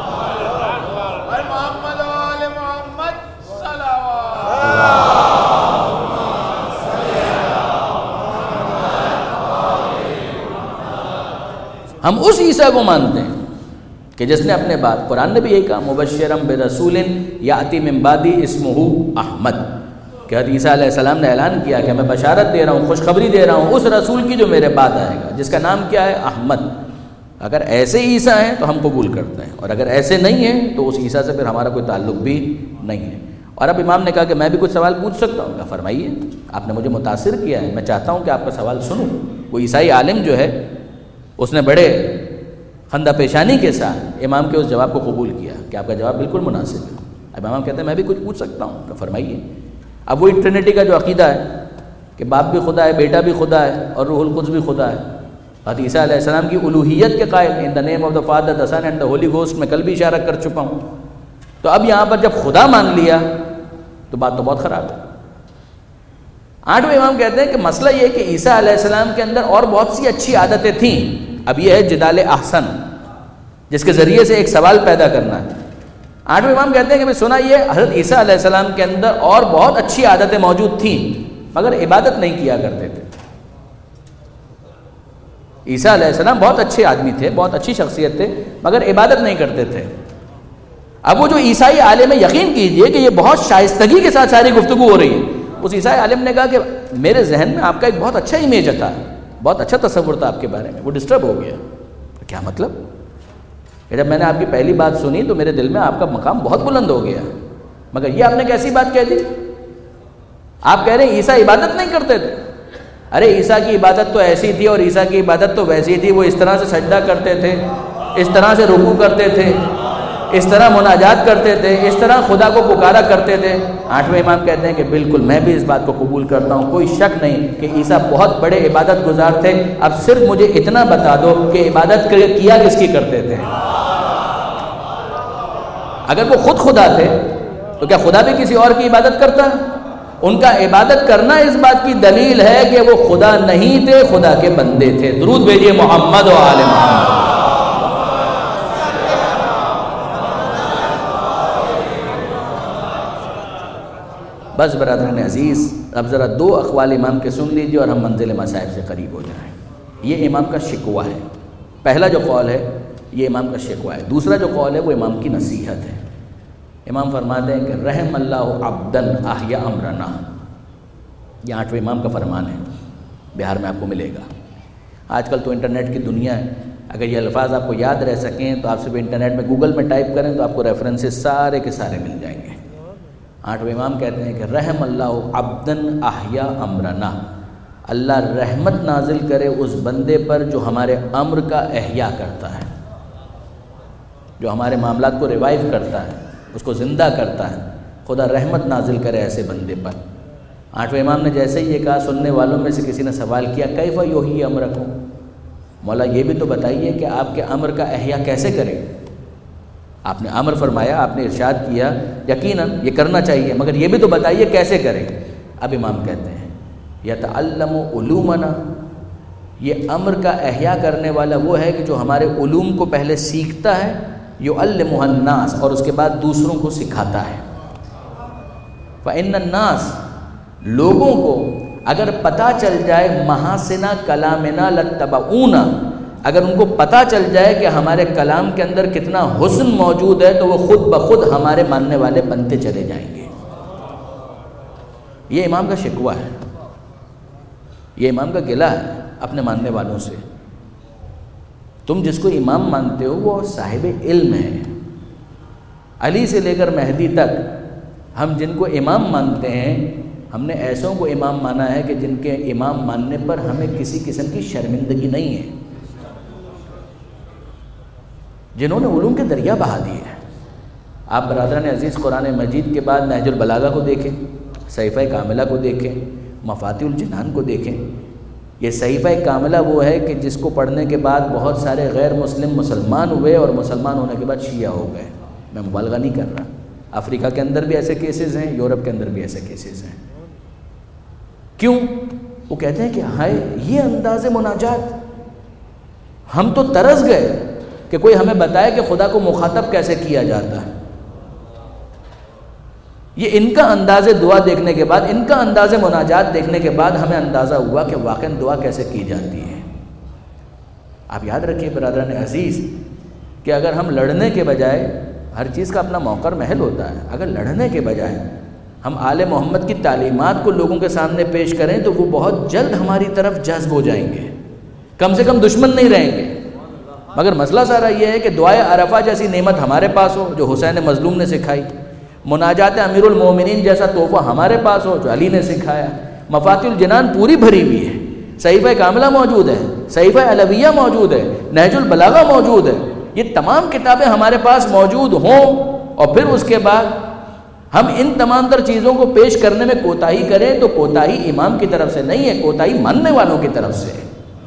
ہم اس عیسیٰ کو مانتے ہیں کہ جس نے اپنے بعد, قرآن نے بھی یہی کہا مبشرم برسول یاتی من بعدی اسمہ احمد, کہ حضرت عیسیٰ علیہ السلام نے اعلان کیا کہ میں بشارت دے رہا ہوں, خوشخبری دے رہا ہوں اس رسول کی جو میرے بعد آئے گا, جس کا نام کیا ہے؟ احمد. اگر ایسے عیسیٰ ہیں تو ہم قبول کرتے ہیں, اور اگر ایسے نہیں ہیں تو اس عیسیٰ سے پھر ہمارا کوئی تعلق بھی نہیں ہے. اور اب امام نے کہا کہ میں بھی کچھ سوال پوچھ سکتا ہوں. کہا فرمائیے, آپ نے مجھے متاثر کیا ہے, میں چاہتا ہوں کہ آپ کا سوال سنوں. وہ عیسائی عالم جو ہے اس نے بڑے خندہ پیشانی کے ساتھ امام کے اس جواب کو قبول کیا کہ آپ کا جواب بالکل مناسب ہے. اب امام کہتے ہیں میں بھی کچھ پوچھ سکتا ہوں. کہا فرمائیے. اب وہی ٹرینٹی کا جو عقیدہ ہے کہ باپ بھی خدا ہے, بیٹا بھی خدا ہے, اور روح القدس بھی خدا ہے. حضرت عیسیٰ علیہ السلام کی الوہیت کے قائل, in the name of the father, the son and the holy ghost, میں کل بھی اشارہ کر چکا ہوں. تو اب یہاں پر جب خدا مان لیا تو بات تو بہت خراب ہے. آٹھویں امام کہتے ہیں کہ مسئلہ یہ ہے کہ عیسیٰ علیہ السلام کے اندر اور بہت سی اچھی عادتیں تھیں. اب یہ ہے جدال احسن, جس کے ذریعے سے ایک سوال پیدا کرنا ہے. آٹھویں امام کہتے ہیں کہ سنا یہ حضرت عیسیٰ علیہ السلام کے اندر اور بہت اچھی عادتیں موجود تھیں مگر عبادت نہیں کیا کرتے تھے. عیسیٰ علیہ السلام بہت اچھے آدمی تھے, بہت اچھی شخصیت تھے, مگر عبادت نہیں کرتے تھے. اب وہ جو عیسائی عالم ہے, یقین کیجئے کہ یہ بہت شائستگی کے ساتھ ساری گفتگو ہو رہی ہے. اس عیسائی عالم نے کہا کہ میرے ذہن میں آپ کا ایک بہت اچھا امیج تھا, بہت اچھا تصور تھا آپ کے بارے میں, وہ ڈسٹرب ہو گیا. کیا مطلب؟ کہ جب میں نے آپ کی پہلی بات سنی تو میرے دل میں آپ کا مقام بہت بلند ہو گیا, مگر یہ آپ نے کیسی بات کہہ دی؟ آپ کہہ رہے ہیں عیسیٰ عبادت نہیں کرتے تھے؟ ارے عیسیٰ کی عبادت تو ایسی تھی اور عیسیٰ کی عبادت تو ویسی تھی، وہ اس طرح سے سجدہ کرتے تھے، اس طرح سے رکوع کرتے تھے، اس طرح مناجات کرتے تھے، اس طرح خدا کو پکارا کرتے تھے۔ آٹھویں امام کہتے ہیں کہ بالکل میں بھی اس بات کو قبول کرتا ہوں، کوئی شک نہیں کہ عیسیٰ بہت بڑے عبادت گزار تھے، اب صرف مجھے اتنا بتا دو کہ عبادت کیا کس کی کرتے تھے؟ اگر وہ خود خدا تھے تو کیا خدا بھی کسی اور کی عبادت کرتا ہے؟ ان کا عبادت کرنا اس بات کی دلیل ہے کہ وہ خدا نہیں تھے، خدا کے بندے تھے۔ درود بھیجئے محمد و آل محمد۔ بس برادران عزیز، اب ذرا دو اقوال امام کے سن لیجیے اور ہم منزل مصائب سے قریب ہو جائیں۔ یہ امام کا شکوہ ہے۔ پہلا جو قول ہے یہ امام کا شکوہ ہے، دوسرا جو قول ہے وہ امام کی نصیحت ہے۔ امام فرماتے ہیں کہ رحم اللہ عبدن احیا امرنا، یہ آٹھویں امام کا فرمان ہے، بہار میں آپ کو ملے گا۔ آج کل تو انٹرنیٹ کی دنیا ہے، اگر یہ الفاظ آپ کو یاد رہ سکیں تو آپ صرف انٹرنیٹ میں گوگل میں ٹائپ کریں تو آپ کو ریفرنسز سارے کے سارے مل جائیں گے۔ آٹھویں امام کہتے ہیں کہ رحم اللہ عبدن احیا امرنا، اللہ رحمت نازل کرے اس بندے پر جو ہمارے امر کا احیا کرتا ہے، جو ہمارے معاملات کو ریوائیو کرتا ہے، اس کو زندہ کرتا ہے۔ خدا رحمت نازل کرے ایسے بندے پر۔ آٹھویں امام نے جیسے ہی یہ کہا، سننے والوں میں سے کسی نے سوال کیا کیف یحیی امرکم، مولا یہ بھی تو بتائیے کہ آپ کے امر کا احیا کیسے کرے؟ آپ نے امر فرمایا، آپ نے ارشاد کیا، یقیناً یہ کرنا چاہیے، مگر یہ بھی تو بتائیے کیسے کرے؟ اب امام کہتے ہیں یتعلم علومنا، یہ امر کا احیا کرنے والا وہ ہے کہ جو ہمارے علوم کو پہلے سیکھتا ہے، یعلمہ الناس، اور اس کے بعد دوسروں کو سکھاتا ہے۔ فإن الناس، لوگوں کو اگر پتہ چل جائے محاسن کلامنا لتبعونا، اگر ان کو پتہ چل جائے کہ ہمارے کلام کے اندر کتنا حسن موجود ہے تو وہ خود بخود ہمارے ماننے والے بنتے چلے جائیں گے۔ یہ امام کا شکوہ ہے، یہ امام کا گلہ ہے اپنے ماننے والوں سے۔ تم جس کو امام مانتے ہو وہ صاحب علم ہے۔ علی سے لے کر مہدی تک ہم جن کو امام مانتے ہیں، ہم نے ایسوں کو امام مانا ہے کہ جن کے امام ماننے پر ہمیں کسی قسم کی شرمندگی نہیں ہے، جنہوں نے علوم کے دریا بہا دیے ہیں۔ آپ برادران عزیز قرآن مجید کے بعد نہج البلاغہ کو دیکھیں، صحیفہ کاملہ کو دیکھیں، مفاتیح الجنان کو دیکھیں۔ یہ صحیفہ کاملہ وہ ہے کہ جس کو پڑھنے کے بعد بہت سارے غیر مسلم مسلمان ہوئے اور مسلمان ہونے کے بعد شیعہ ہو گئے۔ میں مبالغہ نہیں کر رہا، افریقہ کے اندر بھی ایسے کیسز ہیں، یورپ کے اندر بھی ایسے کیسز ہیں۔ کیوں؟ وہ کہتے ہیں کہ ہائے یہ انداز مناجات، ہم تو ترس گئے کہ کوئی ہمیں بتائے کہ خدا کو مخاطب کیسے کیا جاتا ہے۔ یہ ان کا انداز دعا دیکھنے کے بعد، ان کا انداز مناجات دیکھنے کے بعد ہمیں اندازہ ہوا کہ واقعاً دعا کیسے کی جاتی ہے۔ آپ یاد رکھیے برادران عزیز کہ اگر ہم لڑنے کے بجائے، ہر چیز کا اپنا موقر محل ہوتا ہے، اگر لڑنے کے بجائے ہم آل محمد کی تعلیمات کو لوگوں کے سامنے پیش کریں تو وہ بہت جلد ہماری طرف جذب ہو جائیں گے، کم سے کم دشمن نہیں رہیں گے۔ مگر مسئلہ سارا یہ ہے کہ دعائے عرفہ جیسی نعمت ہمارے پاس ہو جو حسین مظلوم نے سکھائی، مناجات امیر المومنین جیسا تحفہ ہمارے پاس ہو جو علی نے سکھایا، مفاتیح الجنان پوری بھری ہوئی ہے، صحیفہ کاملہ موجود ہے، صحیفہ علویہ موجود ہے، نہج البلاغہ موجود ہے، یہ تمام کتابیں ہمارے پاس موجود ہوں اور پھر اس کے بعد ہم ان تمام تر چیزوں کو پیش کرنے میں کوتاہی کریں تو کوتاہی امام کی طرف سے نہیں ہے، کوتاہی ماننے والوں کی طرف سے ہے۔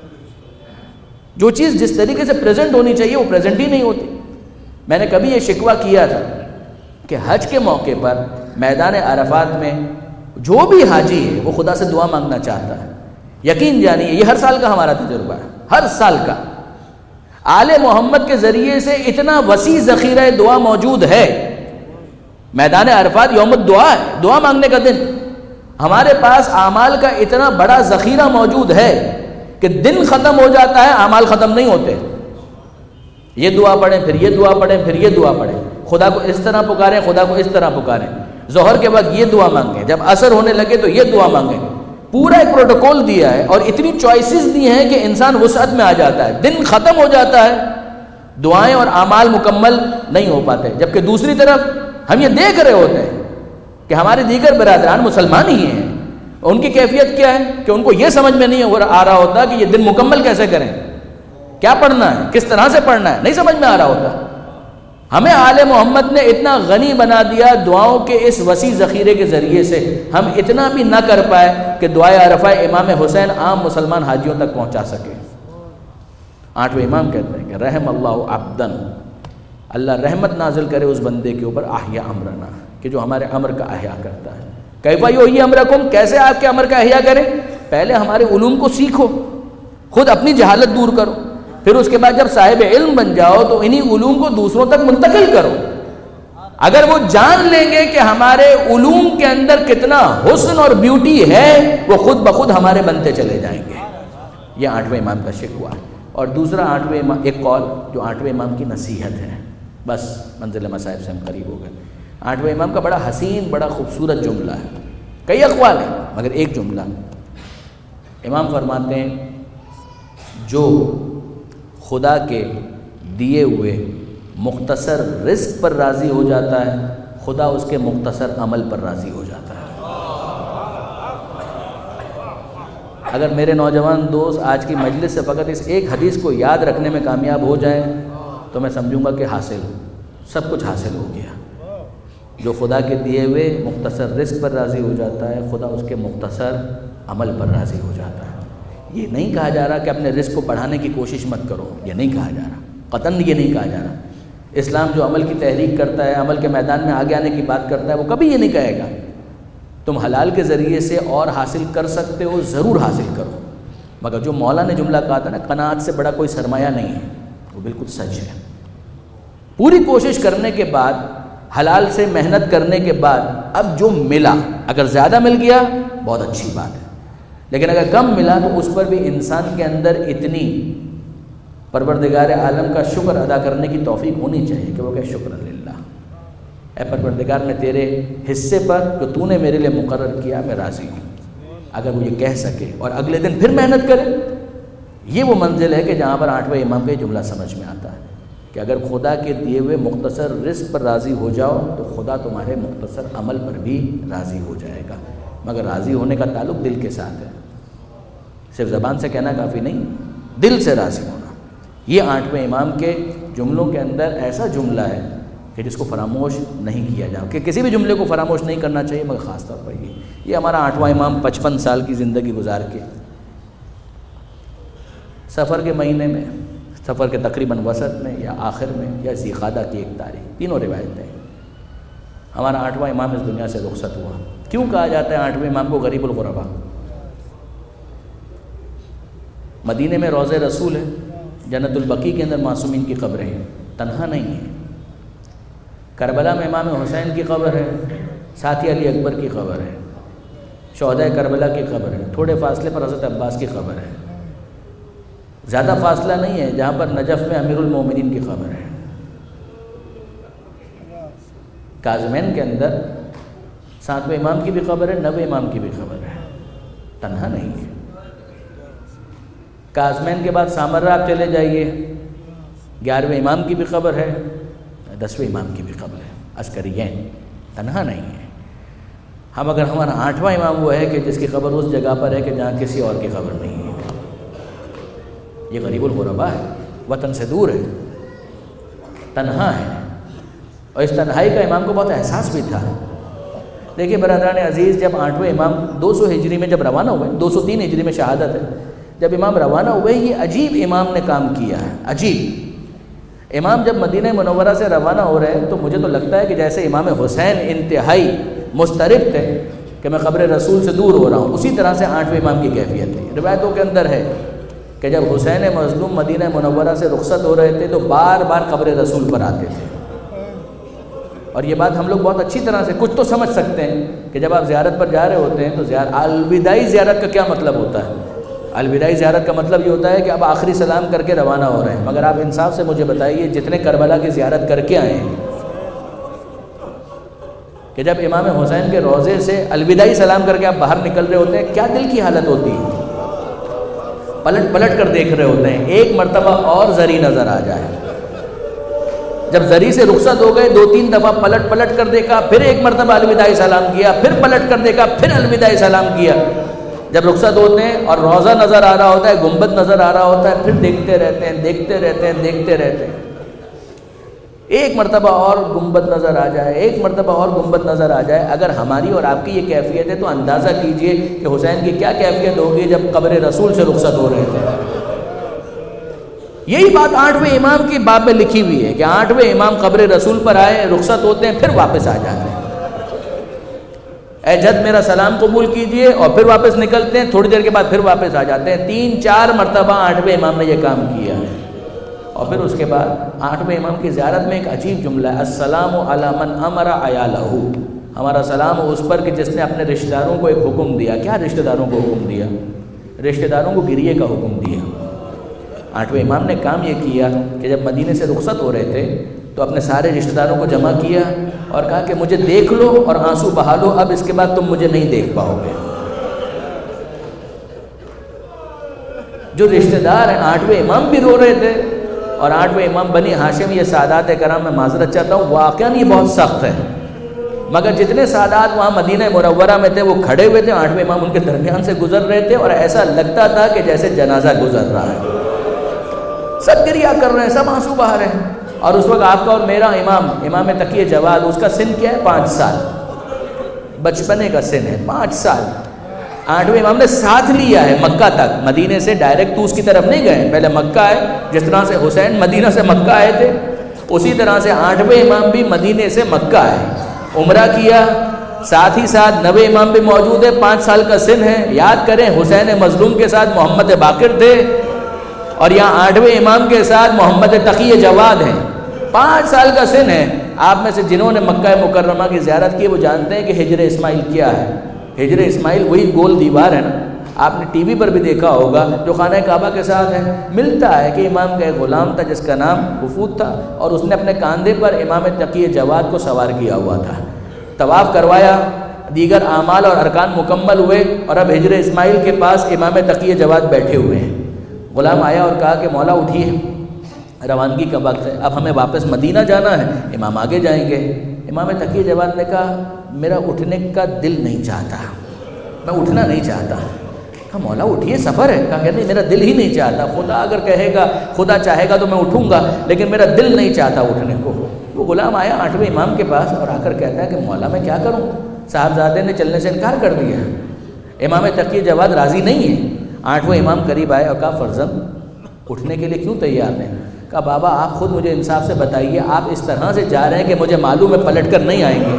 جو چیز جس طریقے سے پریزنٹ ہونی چاہیے وہ پریزنٹ ہی نہیں ہوتی۔ میں نے کبھی یہ شکوہ کیا تھا کہ حج کے موقع پر میدان عرفات میں جو بھی حاجی ہے وہ خدا سے دعا مانگنا چاہتا ہے، یقین جانیے یہ ہر سال کا ہمارا تجربہ ہے، ہر سال کا۔ آل محمد کے ذریعے سے اتنا وسیع ذخیرہ دعا موجود ہے، میدان عرفات یوم الدعا ہے، دعا مانگنے کا دن، ہمارے پاس اعمال کا اتنا بڑا ذخیرہ موجود ہے کہ دن ختم ہو جاتا ہے اعمال ختم نہیں ہوتے۔ یہ دعا پڑھیں، پھر یہ دعا پڑھیں، پھر یہ دعا پڑھیں، خدا کو اس طرح پکاریں، خدا کو اس طرح پکاریں، ظہر کے وقت یہ دعا مانگیں، جب عصر ہونے لگے تو یہ دعا مانگیں۔ پورا ایک پروٹوکول دیا ہے اور اتنی چوائسز دی ہیں کہ انسان وسعت میں آ جاتا ہے، دن ختم ہو جاتا ہے، دعائیں اور اعمال مکمل نہیں ہو پاتے۔ جبکہ دوسری طرف ہم یہ دیکھ رہے ہوتے ہیں کہ ہمارے دیگر برادران مسلمان ہی ہیں ان کی کیفیت کیا ہے کہ ان کو یہ سمجھ میں نہیں آ رہا ہوتا کہ یہ دن مکمل کیسے کریں، کیا پڑھنا ہے، کس طرح سے پڑھنا ہے، نہیں سمجھ میں آ رہا ہوتا. ہمیں آل محمد نے اتنا غنی بنا دیا دعاؤں کے اس وسیع ذخیرے کے ذریعے سے، ہم اتنا بھی نہ کر پائے کہ دعائے عرفہ امام حسین عام مسلمان حاجیوں تک پہنچا سکے. آٹھویں امام کہتے ہیں کہ رحم اللہ عبدن، اللہ رحمت نازل کرے اس بندے کے اوپر احیا امرنا، کہ جو ہمارے امر کا احیا کرتا ہے. کیف یحیی امرکم، کیسے آپ کے امر کا احیا کریں؟ پہلے ہمارے علوم کو سیکھو، خود اپنی جہالت دور کرو، پھر اس کے بعد جب صاحب علم بن جاؤ تو انہی علوم کو دوسروں تک منتقل کرو. اگر وہ جان لیں گے کہ ہمارے علوم کے اندر کتنا حسن اور بیوٹی ہے، وہ خود بخود ہمارے بنتے چلے جائیں گے. یہ آٹھویں امام کا شکوہ ہے. اور دوسرا آٹھویں امام ایک قول جو آٹھویں امام کی نصیحت ہے، بس منزل مصائب سے ہم قریب ہو گئے. آٹھویں امام کا بڑا حسین بڑا خوبصورت جملہ ہے، کئی اقوال ہیں مگر ایک جملہ. امام فرماتے ہیں جو خدا کے دیے ہوئے مختصر رزق پر راضی ہو جاتا ہے، خدا اس کے مختصر عمل پر راضی ہو جاتا ہے. اگر میرے نوجوان دوست آج کی مجلس سے فقط اس ایک حدیث کو یاد رکھنے میں کامیاب ہو جائیں تو میں سمجھوں گا کہ حاصل سب کچھ حاصل ہو گیا. جو خدا کے دیے ہوئے مختصر رزق پر راضی ہو جاتا ہے، خدا اس کے مختصر عمل پر راضی ہو جاتا ہے. یہ نہیں کہا جا رہا کہ اپنے رزق کو بڑھانے کی کوشش مت کرو، یہ نہیں کہا جا رہا، قطعاً یہ نہیں کہا جا رہا. اسلام جو عمل کی تحریک کرتا ہے، عمل کے میدان میں آگے آنے کی بات کرتا ہے، وہ کبھی یہ نہیں کہے گا تم حلال کے ذریعے سے اور حاصل کر سکتے ہو، ضرور حاصل کرو. مگر جو مولا نے جملہ کہا تھا نا، قناعت سے بڑا کوئی سرمایہ نہیں ہے، وہ بالکل سچ ہے. پوری کوشش کرنے کے بعد، حلال سے محنت کرنے کے بعد اب جو ملا، اگر زیادہ مل گیا بہت اچھی بات ہے، لیکن اگر کم ملا تو اس پر بھی انسان کے اندر اتنی پروردگار عالم کا شکر ادا کرنے کی توفیق ہونی چاہیے کہ وہ کہ شکر للہ، اے پروردگار میں تیرے حصے پر جو تو نے میرے لیے مقرر کیا میں راضی ہوں. اگر وہ یہ کہہ سکے اور اگلے دن پھر محنت کرے، یہ وہ منزل ہے کہ جہاں پر آٹھویں امام کا یہ جملہ سمجھ میں آتا ہے کہ اگر خدا کے دیے ہوئے مختصر رزق پر راضی ہو جاؤ تو خدا تمہارے مختصر عمل پر بھی راضی ہو جائے گا. مگر راضی ہونے کا تعلق دل کے ساتھ ہے، صرف زبان سے کہنا کافی نہیں، دل سے راضی ہونا. یہ آٹھویں امام کے جملوں کے اندر ایسا جملہ ہے کہ جس کو فراموش نہیں کیا جائے، کہ کسی بھی جملے کو فراموش نہیں کرنا چاہیے، مگر خاص طور پر یہ یہ ہمارا آٹھواں امام پچپن سال کی زندگی گزار کے سفر کے مہینے میں، سفر کے تقریباً وسط میں یا آخر میں یا ذیقعدہ کی ایک تاریخ، تینوں روایتیں، ہمارا آٹھواں امام اس دنیا سے رخصت ہوا. کیوں کہا جاتا ہے آٹھویں امام کو غریب الغربا؟ مدینے میں روضہ رسول ہے، جنت البقیع کے اندر معصومین کی قبریں ہیں، تنہا نہیں ہے. کربلا میں امام حسین کی قبر ہے، ساتھ ہی علی اکبر کی قبر ہے، شہدائے کربلا کی قبر ہے، تھوڑے فاصلے پر حضرت عباس کی قبر ہے، زیادہ فاصلہ نہیں ہے جہاں پر نجف میں امیر المومنین کی قبر ہے. کاظمین کے اندر ساتویں امام کی بھی قبر ہے، نویں امام کی بھی قبر ہے، تنہا نہیں ہے. کاظمین کے بعد سامرا آپ چلے جائیے، گیارہویں امام کی بھی قبر ہے، دسویں امام کی بھی قبر ہے، عسکریین، تنہا نہیں ہے. ہم اگر ہمارا آٹھواں امام وہ ہے کہ جس کی قبر اس جگہ پر ہے کہ جہاں کسی اور کی قبر نہیں ہے. یہ غریب الغربا ہے، وطن سے دور ہے، تنہا ہے، اور اس تنہائی کا امام کو بہت احساس بھی تھا. دیکھیے برادران عزیز، جب آٹھویں امام دو سو ہجری میں جب روانہ ہوئے، دو سو تین ہجری میں شہادت ہے، جب امام روانہ ہوئے، یہ عجیب امام نے کام کیا ہے، عجیب. امام جب مدینہ منورہ سے روانہ ہو رہے ہیں تو مجھے تو لگتا ہے کہ جیسے امام حسین انتہائی مضطرب تھے کہ میں قبر رسول سے دور ہو رہا ہوں، اسی طرح سے آٹھویں امام کی کیفیت ہے. روایتوں کے اندر ہے کہ جب حسین مظلوم مدینہ منورہ سے رخصت ہو رہے تھے تو بار بار قبر رسول پر آتے تھے. اور یہ بات ہم لوگ بہت اچھی طرح سے کچھ تو سمجھ سکتے ہیں کہ جب آپ زیارت پر جا رہے ہوتے ہیں تو زیارت الوداعی زیارت کا کیا مطلب ہوتا ہے. الوداعی زیارت کا مطلب یہ ہوتا ہے کہ اب آخری سلام کر کے روانہ ہو رہے ہیں. مگر آپ انصاف سے مجھے بتائیے، جتنے کربلا کی زیارت کر کے آئے ہیں، کہ جب امام حسین کے روضے سے الوداعی سلام کر کے آپ باہر نکل رہے ہوتے ہیں، کیا دل کی حالت ہوتی ہے؟ پلٹ پلٹ کر دیکھ رہے ہوتے ہیں ایک مرتبہ اور زری نظر آ جائے. جب زری سے رخصت ہو گئے دو تین دفعہ پلٹ پلٹ کر دیکھا، پھر ایک مرتبہ الوداعی سلام کیا، پھر پلٹ کر دیکھا، پھر الوداعی سلام کیا۔ جب رخصت ہوتے ہیں اور روضہ نظر آ رہا ہوتا ہے، گنبد نظر آ رہا ہوتا ہے، پھر دیکھتے رہتے ہیں دیکھتے رہتے ہیں دیکھتے رہتے ہیں، ایک مرتبہ اور گنبد نظر آ جائے، ایک مرتبہ اور گنبد نظر آ جائے۔ اگر ہماری اور آپ کی یہ کیفیت ہے تو اندازہ کیجئے کہ حسین کی کیا کیفیت ہوگی جب قبر رسول سے رخصت ہو رہے تھے۔ یہی بات آٹھویں امام کی باب میں لکھی ہوئی ہے کہ آٹھویں امام قبر رسول پر آئے، رخصت ہوتے ہیں، پھر واپس آ جاتے ہیں۔ اے جد میرا سلام قبول کیجئے، اور پھر واپس نکلتے ہیں، تھوڑی دیر کے بعد پھر واپس آ جاتے ہیں۔ تین چار مرتبہ آٹھویں امام نے یہ کام کیا ہے۔ اور پھر اس کے بعد آٹھویں امام کی زیارت میں ایک عجیب جملہ ہے، السلام علی من امر عیالہ، ہمارا سلام اس پر کہ جس نے اپنے رشتہ داروں کو ایک حکم دیا۔ کیا رشتہ داروں کو حکم دیا؟ رشتہ داروں کو گریے کا حکم دیا۔ آٹھویں امام نے کام یہ کیا کہ جب مدینے سے رخصت ہو رہے تھے تو اپنے سارے رشتہ داروں کو جمع کیا اور کہا کہ مجھے دیکھ لو اور آنسو بہا لو، اب اس کے بعد تم مجھے نہیں دیکھ پاؤ گے۔ جو رشتہ دار ہیں، آٹھویں امام بھی رو رہے تھے، اور آٹھویں امام بنی ہاشم، یہ سادات کرام، میں معذرت چاہتا ہوں، واقعاً یہ بہت سخت ہے، مگر جتنے سادات وہاں مدینہ منورہ میں تھے وہ کھڑے ہوئے تھے، آٹھویں امام ان کے درمیان سے گزر رہے تھے، اور ایسا لگتا تھا کہ جیسے جنازہ گزر رہا ہے۔ سب گریہ کر رہے ہیں، سب آنسو بہا رہے ہیں، اور اس وقت آپ کا اور میرا امام امام تقی جواد، اس کا سن کیا ہے؟ پانچ سال، بچپنے کا سن ہے، پانچ سال۔ آٹھویں امام نے ساتھ لیا ہے مکہ تک، مدینے سے ڈائریکٹ تو اس کی طرف نہیں گئے، پہلے مکہ آئے، جس طرح سے حسین مدینہ سے مکہ آئے تھے اسی طرح سے آٹھویں امام بھی مدینے سے مکہ آئے، عمرہ کیا، ساتھ ہی ساتھ نویں امام بھی موجود ہے، پانچ سال کا سن ہے۔ یاد کریں حسین مظلوم کے ساتھ محمد باقر تھے، اور یہاں آٹھویں امام کے ساتھ محمد تقی جواد ہیں، پانچ سال کا سن ہے۔ آپ میں سے جنہوں نے مکہ مکرمہ کی زیارت کی وہ جانتے ہیں کہ ہجر اسماعیل کیا ہے۔ ہجر اسماعیل وہی گول دیوار ہے نا، آپ نے ٹی وی پر بھی دیکھا ہوگا، جو خانہ کعبہ کے ساتھ ہے۔ ملتا ہے کہ امام کا ایک غلام تھا جس کا نام وفود تھا، اور اس نے اپنے کاندھے پر امام تقی جواد کو سوار کیا ہوا تھا، طواف کروایا، دیگر اعمال اور ارکان مکمل ہوئے، اور اب ہجر اسماعیل کے پاس امام تقی جواد بیٹھے ہوئے ہیں۔ غلام آیا اور کہا کہ مولا اٹھیے، روانگی کا وقت ہے، اب ہمیں واپس مدینہ جانا ہے، امام آگے جائیں گے۔ امام تقی جواد نے کہا میرا اٹھنے کا دل نہیں چاہتا، میں اٹھنا نہیں چاہتا۔ کہا مولا اٹھیے، سفر ہے۔ کہا کہ نہیں، میرا دل ہی نہیں چاہتا، خدا اگر کہے گا، خدا چاہے گا تو میں اٹھوں گا، لیکن میرا دل نہیں چاہتا اٹھنے کو۔ وہ غلام آیا آٹھویں امام کے پاس اور آ کر کہتا ہے کہ مولا میں کیا کروں، صاحبزادے نے چلنے سے انکار کر دیا۔ امام تقی جواد راضی نہیں ہے۔ آٹھویں امام قریب آئے اور کہا فرزند اٹھنے کے لیے کیوں تیار نہیں؟ کہا بابا آپ خود مجھے انصاف سے بتائیے، آپ اس طرح سے جا رہے ہیں کہ مجھے معلوم ہے پلٹ کر نہیں آئیں گے،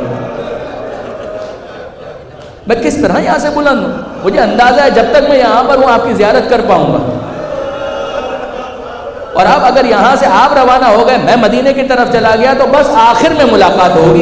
میں کس طرح یہاں سے بلند ہوں؟ مجھے اندازہ ہے جب تک میں یہاں پر ہوں آپ کی زیارت کر پاؤں گا، اور اب اگر یہاں سے آپ روانہ ہو گئے، میں مدینے کی طرف چلا گیا تو بس آخر میں ملاقات ہوگی۔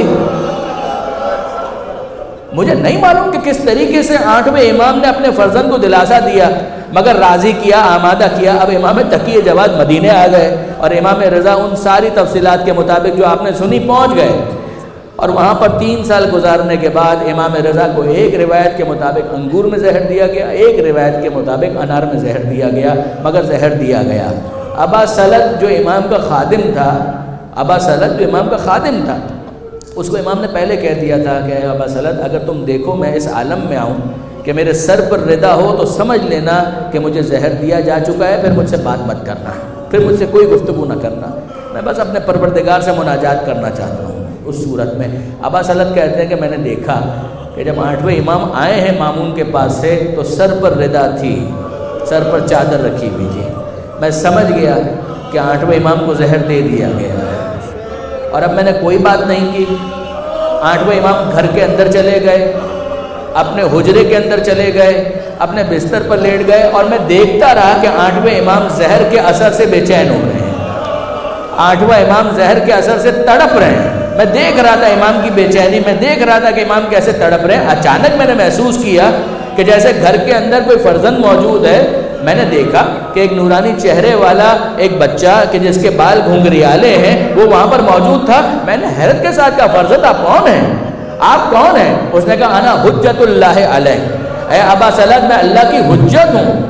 مجھے نہیں معلوم کہ کس طریقے سے آٹھویں امام نے اپنے فرزند کو دلاسا دیا، مگر راضی کیا، آمادہ کیا۔ اب امام تقی جواد مدینے آ گئے، اور امام رضا ان ساری تفصیلات کے مطابق جو آپ نے سنی پہنچ گئے، اور وہاں پر تین سال گزارنے کے بعد امام رضا کو ایک روایت کے مطابق انگور میں زہر دیا گیا، ایک روایت کے مطابق انار میں زہر دیا گیا، مگر زہر دیا گیا۔ ابا سلط جو امام کا خادم تھا، ابا سلط جو امام کا خادم تھا، اس کو امام نے پہلے کہہ دیا تھا کہ اے ابا سلط اگر تم دیکھو میں اس عالم میں آؤں کہ میرے سر پر ردا ہو تو سمجھ لینا کہ مجھے زہر دیا جا چکا ہے، پھر مجھ سے بات مت کرنا، پھر مجھ سے کوئی گفتگو نہ کرنا، میں بس اپنے پروردگار سے مناجات کرنا چاہتا ہوں۔ اس صورت میں ابا سلط کہتے ہیں کہ میں نے دیکھا کہ جب آٹھویں امام آئے ہیں مامون کے پاس سے تو سر پر ردا تھی، سر پر چادر رکھی ہوئی تھی، میں سمجھ گیا کہ آٹھویں امام کو زہر دے دیا گیا ہے، اور اب میں نے کوئی بات نہیں کی۔ آٹھویں امام گھر کے اندر چلے گئے، اپنے حجرے کے اندر چلے گئے، اپنے بستر پر لیٹ گئے، اور میں دیکھتا رہا کہ آٹھویں امام زہر کے اثر سے بے چین ہو رہے ہیں، آٹھواں امام زہر کے اثر سے تڑپ رہے ہیں۔ میں دیکھ رہا تھا امام کی بے چینی، میں دیکھ رہا تھا کہ امام کیسے تڑپ رہے ہیں۔ اچانک میں نے محسوس کیا کہ جیسے گھر کے اندر کوئی فرزند موجود ہے۔ میں نے دیکھا کہ ایک نورانی چہرے والا ایک بچہ کہ جس کے بال گھنگریالے ہیں وہ وہاں پر موجود تھا۔ میں نے حیرت کے ساتھ کہا فرزند آپ کون ہیں، آپ کون ہیں؟ اس نے کہا انا حجت اللہ علیہ، اے ابا سلط میں اللہ کی حجت ہوں۔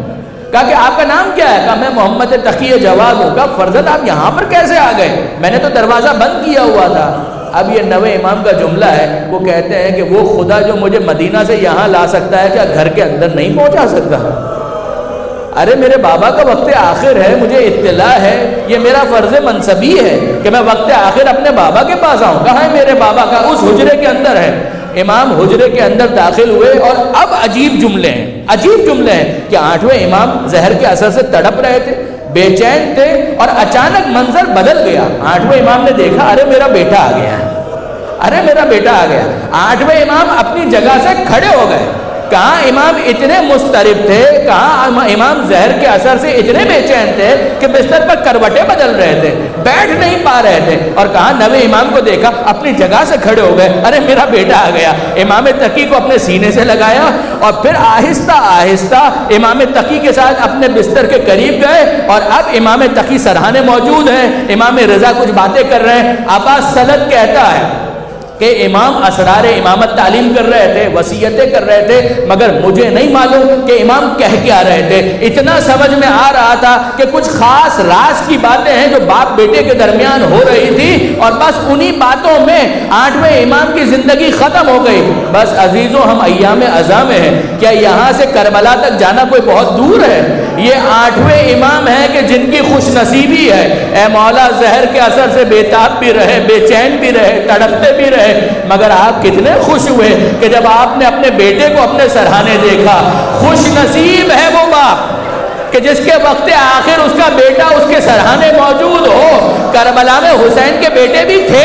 کہا کہ آپ کا نام کیا ہے؟ کہا میں محمد تقی جواد ہوں۔ کہا فرزند آپ یہاں پر کیسے آ گئے؟ میں نے تو دروازہ بند کیا ہوا تھا۔ اب یہ نوے امام کا جملہ ہے، وہ کہتے ہیں کہ وہ خدا جو مجھے مدینہ سے یہاں لا سکتا ہے، کیا گھر کے اندر نہیں پہنچا سکتا؟ ارے میرے بابا کا وقت آخر ہے، مجھے اطلاع ہے، یہ میرا فرض منصبی ہے کہ میں وقت آخر اپنے بابا کے پاس آؤں۔ کہاں ہے میرے بابا؟ کا اس حجرے کے اندر ہے۔ امام حجرے کے اندر داخل ہوئے اور اب عجیب جملے ہیں، عجیب جملے ہیں کہ آٹھویں امام زہر کے اثر سے تڑپ رہے تھے، بے چین تھے، اور اچانک منظر بدل گیا۔ آٹھویں امام نے دیکھا ارے میرا بیٹا آ گیا ہے، ارے میرا بیٹا آ گیا۔ آٹھویں امام اپنی جگہ سے کھڑے ہو گئے۔ کہاں امام اتنے مضطرب تھے، کہاں امام زہر کے اثر سے اتنے بے چین تھے کہ بستر پر کروٹیں بدل رہے تھے، بیٹھ نہیں پا رہے تھے، اور کہاں نوے امام کو دیکھا اپنی جگہ سے کھڑے ہو گئے، ارے میرا بیٹا آ گیا۔ امام تقی کو اپنے سینے سے لگایا اور پھر آہستہ آہستہ امام تقی کے ساتھ اپنے بستر کے قریب گئے، اور اب امام تقی سرحانے موجود ہیں، امام رضا کچھ باتیں کر رہے ہیں۔ عباس سلط کہتا ہے کہ امام اسرار امامت تعلیم کر رہے تھے، وصیتیں کر رہے تھے، مگر مجھے نہیں معلوم کہ امام کہہ کیا رہے تھے۔ اتنا سمجھ میں آ رہا تھا کہ کچھ خاص راز کی باتیں ہیں جو باپ بیٹے کے درمیان ہو رہی تھی، اور بس انہی باتوں میں آٹھویں امام کی زندگی ختم ہو گئی۔ بس عزیزوں، ہم ایام ازاں میں ہیں، کیا یہاں سے کربلا تک جانا کوئی بہت دور ہے؟ یہ آٹھویں امام ہیں کہ جن کی خوش نصیبی ہے، اے مولا زہر کے اثر سے بے تاب بھی رہے، بے چین بھی رہے، تڑپتے بھی رہے، مگر آپ کتنے خوش ہوئے کہ جب آپ نے اپنے بیٹے کو اپنے سرحانے دیکھا۔ خوش نصیب ہے وہ باپ کہ جس کے وقت آخر اس کا بیٹا اس کے سرحانے موجود ہو۔ کربلا میں حسین کے بیٹے بھی تھے،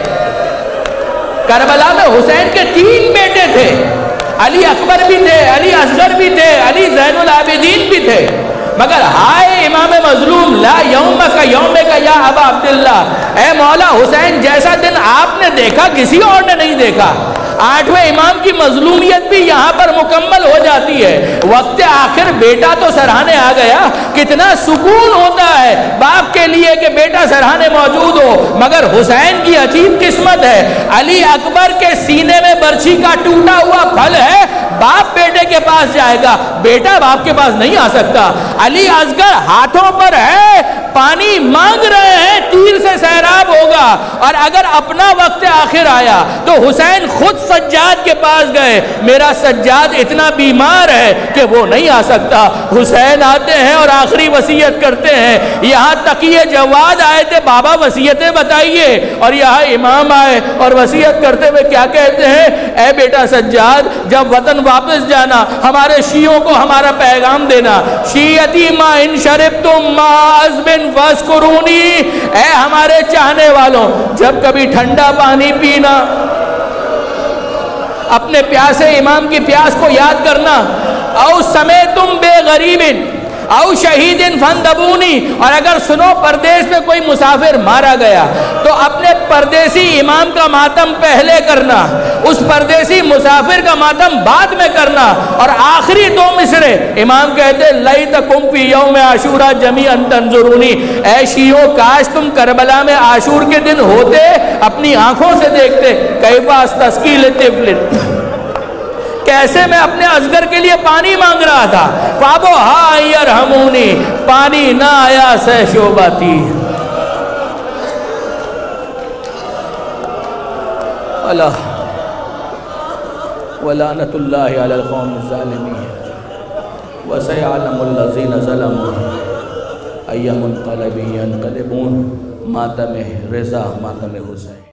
کربلا میں حسین کے تین بیٹے تھے، علی اکبر بھی تھے، علی اصغر بھی تھے، علی زین العابدین بھی تھے، مگر ہائے امام مظلوم، لا یوم کا یوم کا یا ابا عبداللہ، اے مولا حسین جیسا دن آپ نے دیکھا کسی اور نے نہیں دیکھا۔ آٹھویں امام کی مظلومیت بھی یہاں پر مکمل ہو جاتی ہے۔ وقت آخر بیٹا تو سرحانے آ گیا، کتنا سکون ہوتا ہے باپ کے لیے کہ بیٹا سرحانے موجود ہو، مگر حسین کی عجیب قسمت ہے، علی اکبر کے سینے میں برچھی کا ٹوٹا ہوا پھل ہے، باپ بیٹے کے پاس جائے گا، بیٹا باپ کے پاس نہیں آ سکتا۔ علی اصغر ہاتھوں پر ہے، پانی مانگ رہے ہیں، تیر سے سیراب ہوگا، اور اگر اپنا وقت آخر آیا تو حسین خود سجاد کے پاس گئے، میرا سجاد اتنا بیمار ہے کہ وہ نہیں آ سکتا۔ حسین آتے ہیں اور آخری وصیت کرتے ہیں، یہاں تقی جواد آئے تھے، بابا وصیتیں بتائیے، اور یہاں امام آئے اور وصیت کرتے ہوئے کیا کہتے ہیں؟ اے بیٹا سجاد، جب وطن واپس جانا ہمارے شیعوں کو ہمارا پیغام دینا، شیعتی ما ان شربتم ما عذب فاذکرونی، اے ہمارے چاہنے والوں جب کبھی ٹھنڈا پانی پینا، اپنے پیاسے امام کی پیاس کو یاد کرنا، او سمیتم بے غریب او شہید فندبونی، اور اگر سنو پردیس میں کوئی مسافر مارا گیا تو اپنے پردیسی امام کا ماتم پہلے کرنا، اس پردیسی مسافر کا ماتم بعد میں کرنا، اور آخری دو مصرے امام کہتے لیتکم فی یوم عاشورا جمیعا تنظرونی، اے شیعوں کاش تم کربلا میں عاشور کے دن ہوتے، اپنی آنکھوں سے دیکھتے، کیف استسقی لطفل، کیسے میں اپنے اصغر کے لیے پانی مانگ رہا تھا، فابو ہا یرحمونی، پانی نہ آیا سہ شوباتی، اللہ ولعنت اللہ علی القوم الظالمین وسیعلم الذین ظلموا ای منقلب ینقلبون۔ ماتم رضا، ماتم حسین۔